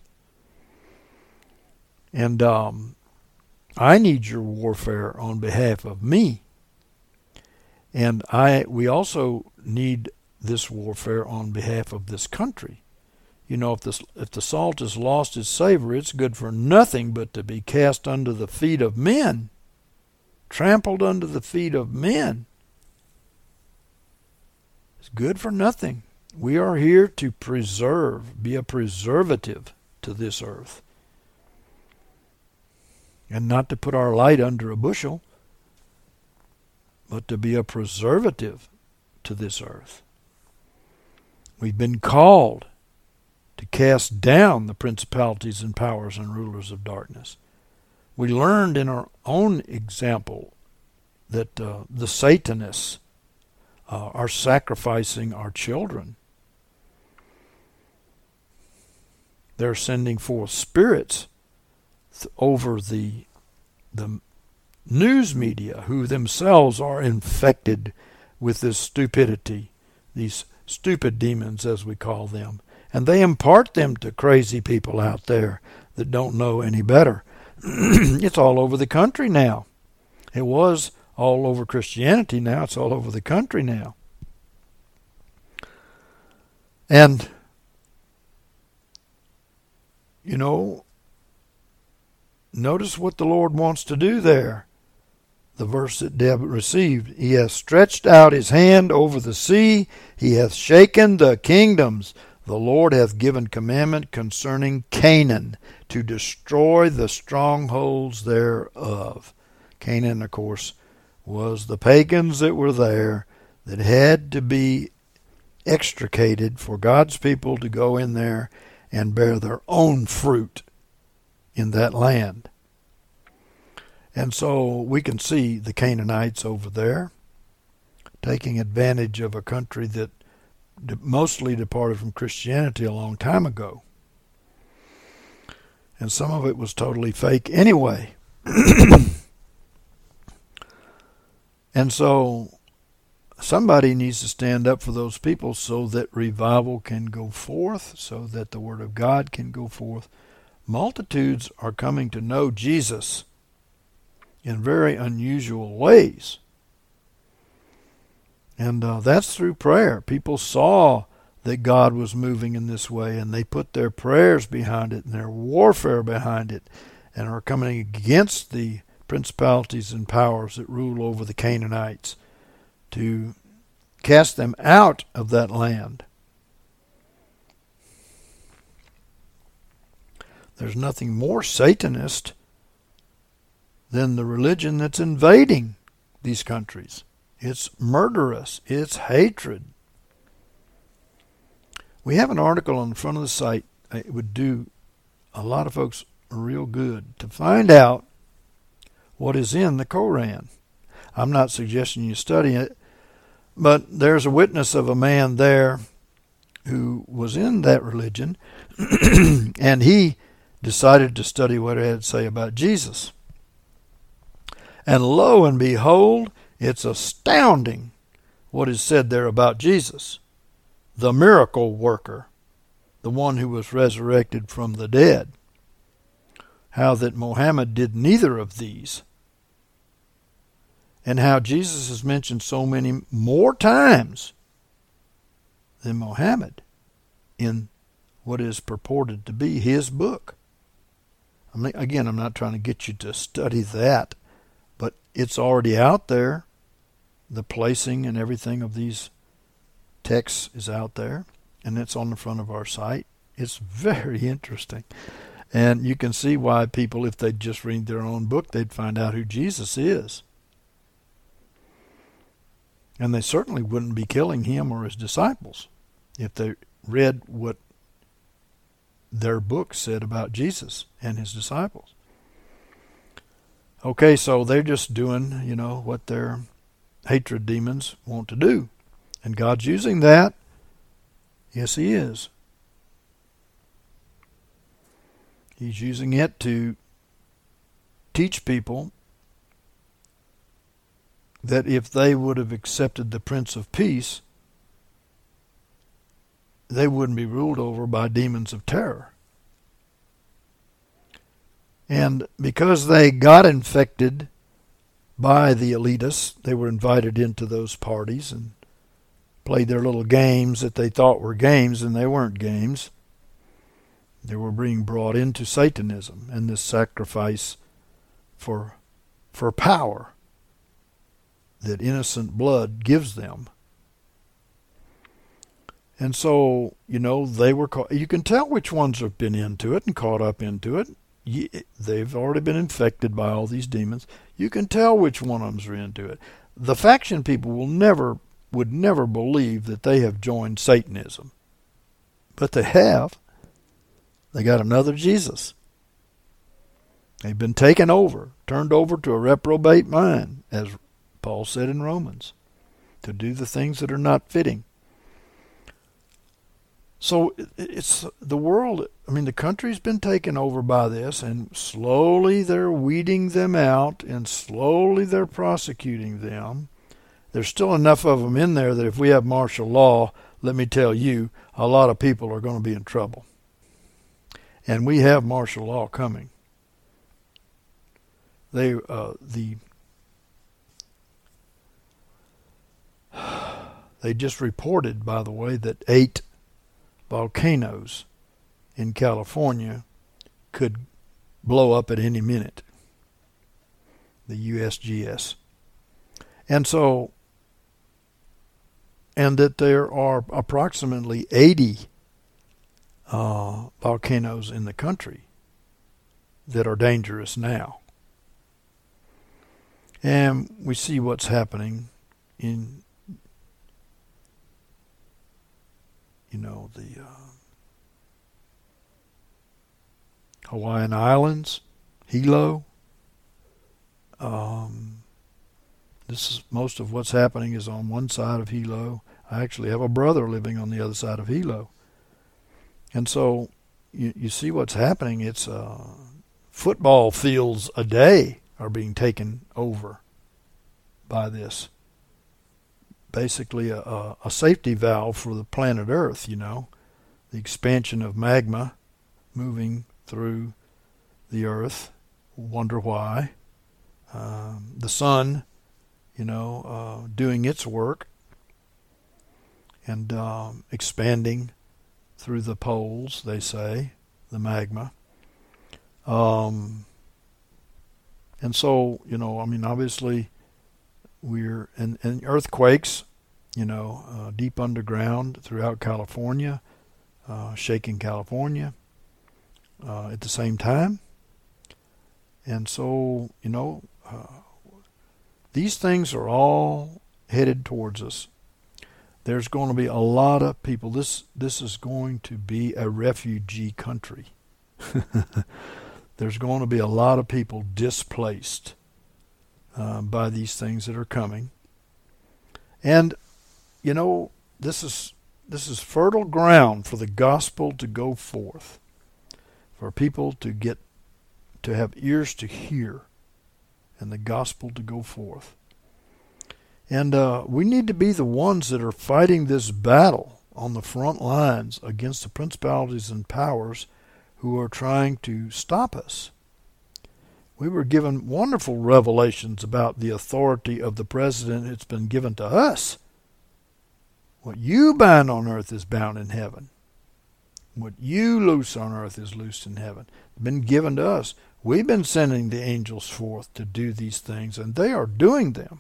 And I need your warfare on behalf of me. And we also need this warfare on behalf of this country. You know, if the salt has lost its savor, it's good for nothing but to be cast under the feet of men, trampled under the feet of men. It's good for nothing. We are here to be a preservative to this earth, and not to put our light under a bushel, but to be a preservative to this earth. We've been called to cast down the principalities and powers and rulers of darkness. We learned in our own example that the Satanists are sacrificing our children. They're sending forth spirits over the news media, who themselves are infected with this stupidity, these stupid demons as we call them. And they impart them to crazy people out there that don't know any better. It's all over the country now. It was all over Christianity. Now it's all over the country now. And, you know, notice what the Lord wants to do there. The verse that Deb received. He hath stretched out his hand over the sea. He hath shaken the kingdoms. The Lord hath given commandment concerning Canaan to destroy the strongholds thereof. Canaan, of course, was the pagans that were there that had to be extricated for God's people to go in there and bear their own fruit in that land. And so we can see the Canaanites over there taking advantage of a country that mostly departed from Christianity a long time ago. And some of it was totally fake anyway. And so somebody needs to stand up for those people so that revival can go forth, so that the Word of God can go forth. Multitudes are coming to know Jesus in very unusual ways. And that's through prayer. People saw that God was moving in this way, and they put their prayers behind it and their warfare behind it, and are coming against the principalities and powers that rule over the Canaanites to cast them out of that land. There's nothing more Satanist than the religion that's invading these countries. It's murderous. It's hatred. We have an article on the front of the site. It would do a lot of folks real good to find out what is in the Koran. I'm not suggesting you study it, but there's a witness of a man there who was in that religion, and he decided to study what it had to say about Jesus. And lo and behold, it's astounding what is said there about Jesus, the miracle worker, the one who was resurrected from the dead. How that Muhammad did neither of these. And how Jesus is mentioned so many more times than Muhammad in what is purported to be his book. I mean, again, I'm not trying to get you to study that, but it's already out there. The placing and everything of these texts is out there, and it's on the front of our site. It's very interesting. And you can see why people, if they'd just read their own book, they'd find out who Jesus is. And they certainly wouldn't be killing him or his disciples if they read what their book said about Jesus and his disciples. Okay, so they're just doing, what their hatred demons want to do. And God's using that. Yes, he is. He's using it to teach people that if they would have accepted the Prince of Peace, they wouldn't be ruled over by demons of terror. And because they got infected by the elitists, they were invited into those parties and played their little games that they thought were games, and they weren't games. They were being brought into Satanism and this sacrifice for power that innocent blood gives them. And so, they were caught. You can tell which ones have been into it and caught up into it. They've already been infected by all these demons. You can tell which one of them are into it. The faction people would never believe that they have joined Satanism. But they have. They got another Jesus. They've been taken over, turned over to a reprobate mind, as Paul said in Romans, to do the things that are not fitting. So it's the world, the country's been taken over by this, and slowly they're weeding them out, and slowly they're prosecuting them. There's still enough of them in there that if we have martial law, let me tell you, a lot of people are going to be in trouble. And we have martial law coming. They just reported, by the way, that 8 volcanoes in California could blow up at any minute. The USGS. And that there are approximately 80 volcanoes in the country that are dangerous now. And we see what's happening in the Hawaiian Islands, Hilo. This is most of what's happening is on one side of Hilo. I actually have a brother living on the other side of Hilo. And so you see what's happening. It's football fields a day are being taken over by this. Basically a safety valve for the planet Earth, the expansion of magma moving through the Earth. Wonder why. The sun, doing its work. and expanding through the poles, they say, the magma. And so, obviously we're in earthquakes, deep underground throughout California, shaking California at the same time. And so, these things are all headed towards us. There's going to be a lot of people. This is going to be a refugee country. There's going to be a lot of people displaced by these things that are coming. And, this is fertile ground for the gospel to go forth, for people to have ears to hear, and the gospel to go forth. And we need to be the ones that are fighting this battle on the front lines against the principalities and powers who are trying to stop us. We were given wonderful revelations about the authority of the president. It's been given to us. What you bind on earth is bound in heaven. What you loose on earth is loosed in heaven. It's been given to us. We've been sending the angels forth to do these things, and they are doing them.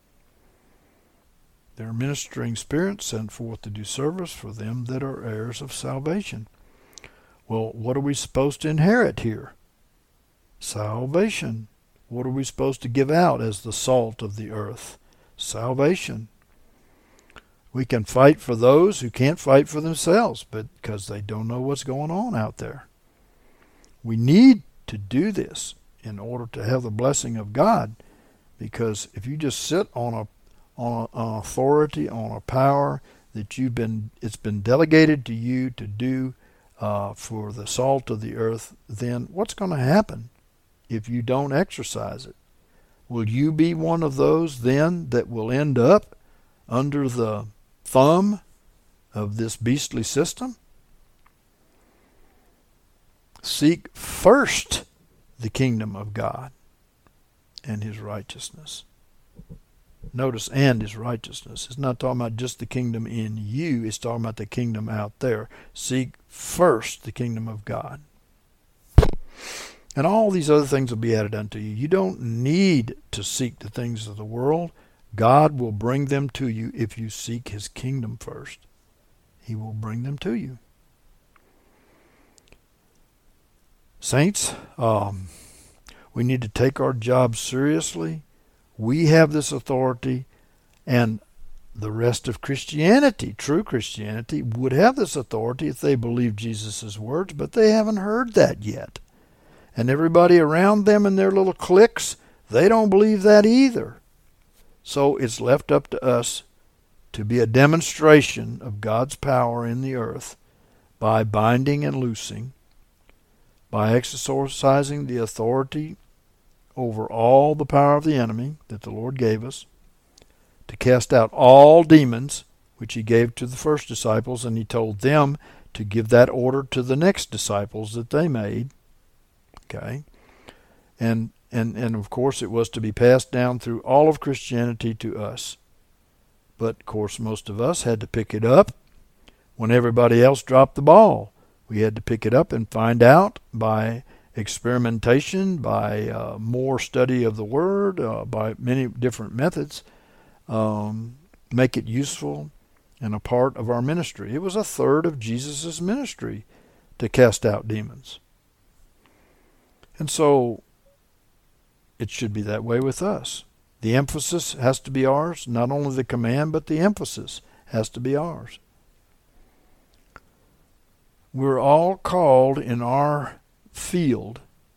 They're ministering spirits sent forth to do service for them that are heirs of salvation. Well, what are we supposed to inherit here? Salvation. What are we supposed to give out as the salt of the earth? Salvation. We can fight for those who can't fight for themselves, but because they don't know what's going on out there. We need to do this in order to have the blessing of God, because if you just sit on an authority, on a power that it's been delegated to you to do for the salt of the earth, then what's going to happen if you don't exercise it? Will you be one of those then that will end up under the thumb of this beastly system? Seek first the kingdom of God and his righteousness. Notice, and his righteousness. It's not talking about just the kingdom in you. It's talking about the kingdom out there. Seek first the kingdom of God. And all these other things will be added unto you. You don't need to seek the things of the world. God will bring them to you if you seek his kingdom first. He will bring them to you. Saints, we need to take our job seriously. We have this authority, and the rest of Christianity, true Christianity, would have this authority if they believed Jesus' words, but they haven't heard that yet. And everybody around them in their little cliques, they don't believe that either. So it's left up to us to be a demonstration of God's power in the earth by binding and loosing, by exercising the authority over all the power of the enemy that the Lord gave us, to cast out all demons, which he gave to the first disciples, and he told them to give that order to the next disciples that they made. Okay? And of course it was to be passed down through all of Christianity to us. But of course most of us had to pick it up when everybody else dropped the ball. We had to pick it up and find out by experimentation, by more study of the Word, by many different methods, make it useful and a part of our ministry. It was a third of Jesus' ministry to cast out demons. And so it should be that way with us. The emphasis has to be ours, not only the command, but the emphasis has to be ours. We're all called in our field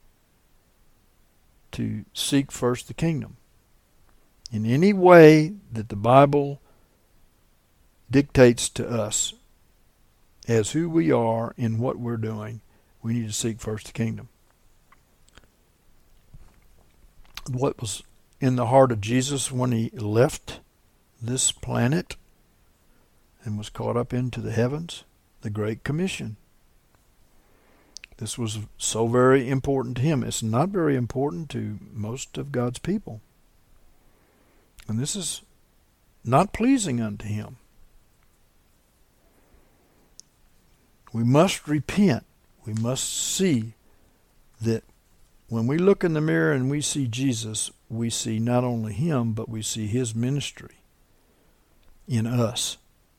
to seek first the kingdom. In any way that the Bible dictates to us as who we are in what we're doing, we need to seek first the kingdom. What was in the heart of Jesus when he left this planet and was caught up into the heavens? The Great Commission. This was so very important to him. It's not very important to most of God's people. And this is not pleasing unto him. We must repent. We must see that when we look in the mirror and we see Jesus, we see not only him, but we see his ministry in us.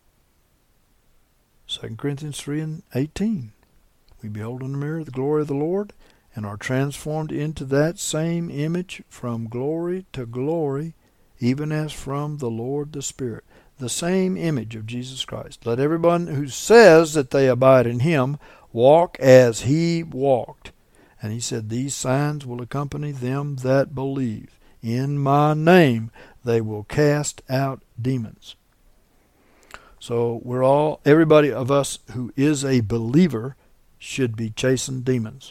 2 Corinthians 3:18. We behold in the mirror the glory of the Lord and are transformed into that same image from glory to glory, even as from the Lord the Spirit. The same image of Jesus Christ. Let everyone who says that they abide in him walk as he walked. And he said, these signs will accompany them that believe. In my name they will cast out demons. So everybody of us who is a believer should be chasing demons.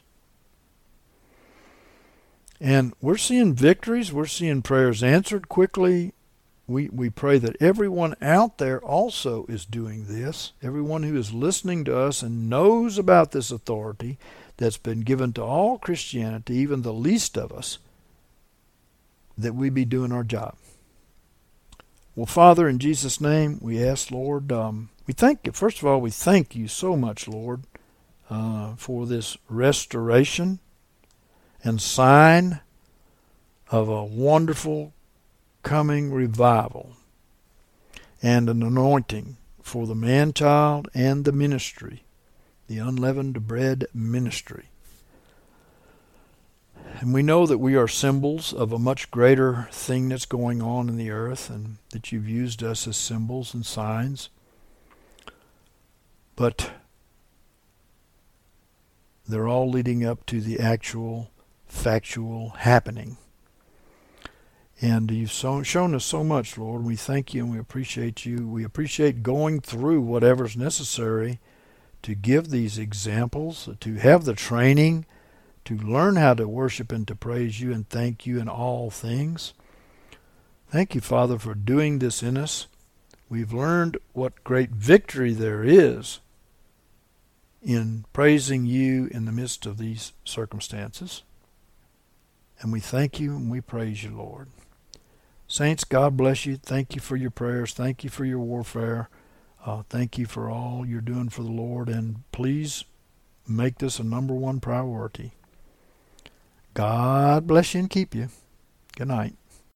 And we're seeing victories. We're seeing prayers answered quickly. We pray that everyone out there also is doing this. Everyone who is listening to us and knows about this authority that's been given to all Christianity, even the least of us, that we be doing our job. Well, Father, in Jesus' name, we ask, Lord, we thank you. First of all, we thank you so much, Lord, for this restoration and sign of a wonderful coming revival and an anointing for the man-child and the ministry, the unleavened bread ministry. And we know that we are symbols of a much greater thing that's going on in the earth, and that you've used us as symbols and signs. But they're all leading up to the actual, factual happening. And you've shown us so much, Lord. We thank you and we appreciate you. We appreciate going through whatever's necessary to give these examples, to have the training, to learn how to worship and to praise you and thank you in all things. Thank you, Father, for doing this in us. We've learned what great victory there is in praising you in the midst of these circumstances. And we thank you and we praise you, Lord. Saints, God bless you. Thank you for your prayers. Thank you for your warfare. Thank you for all you're doing for the Lord. And please make this a number one priority. God bless you and keep you. Good night.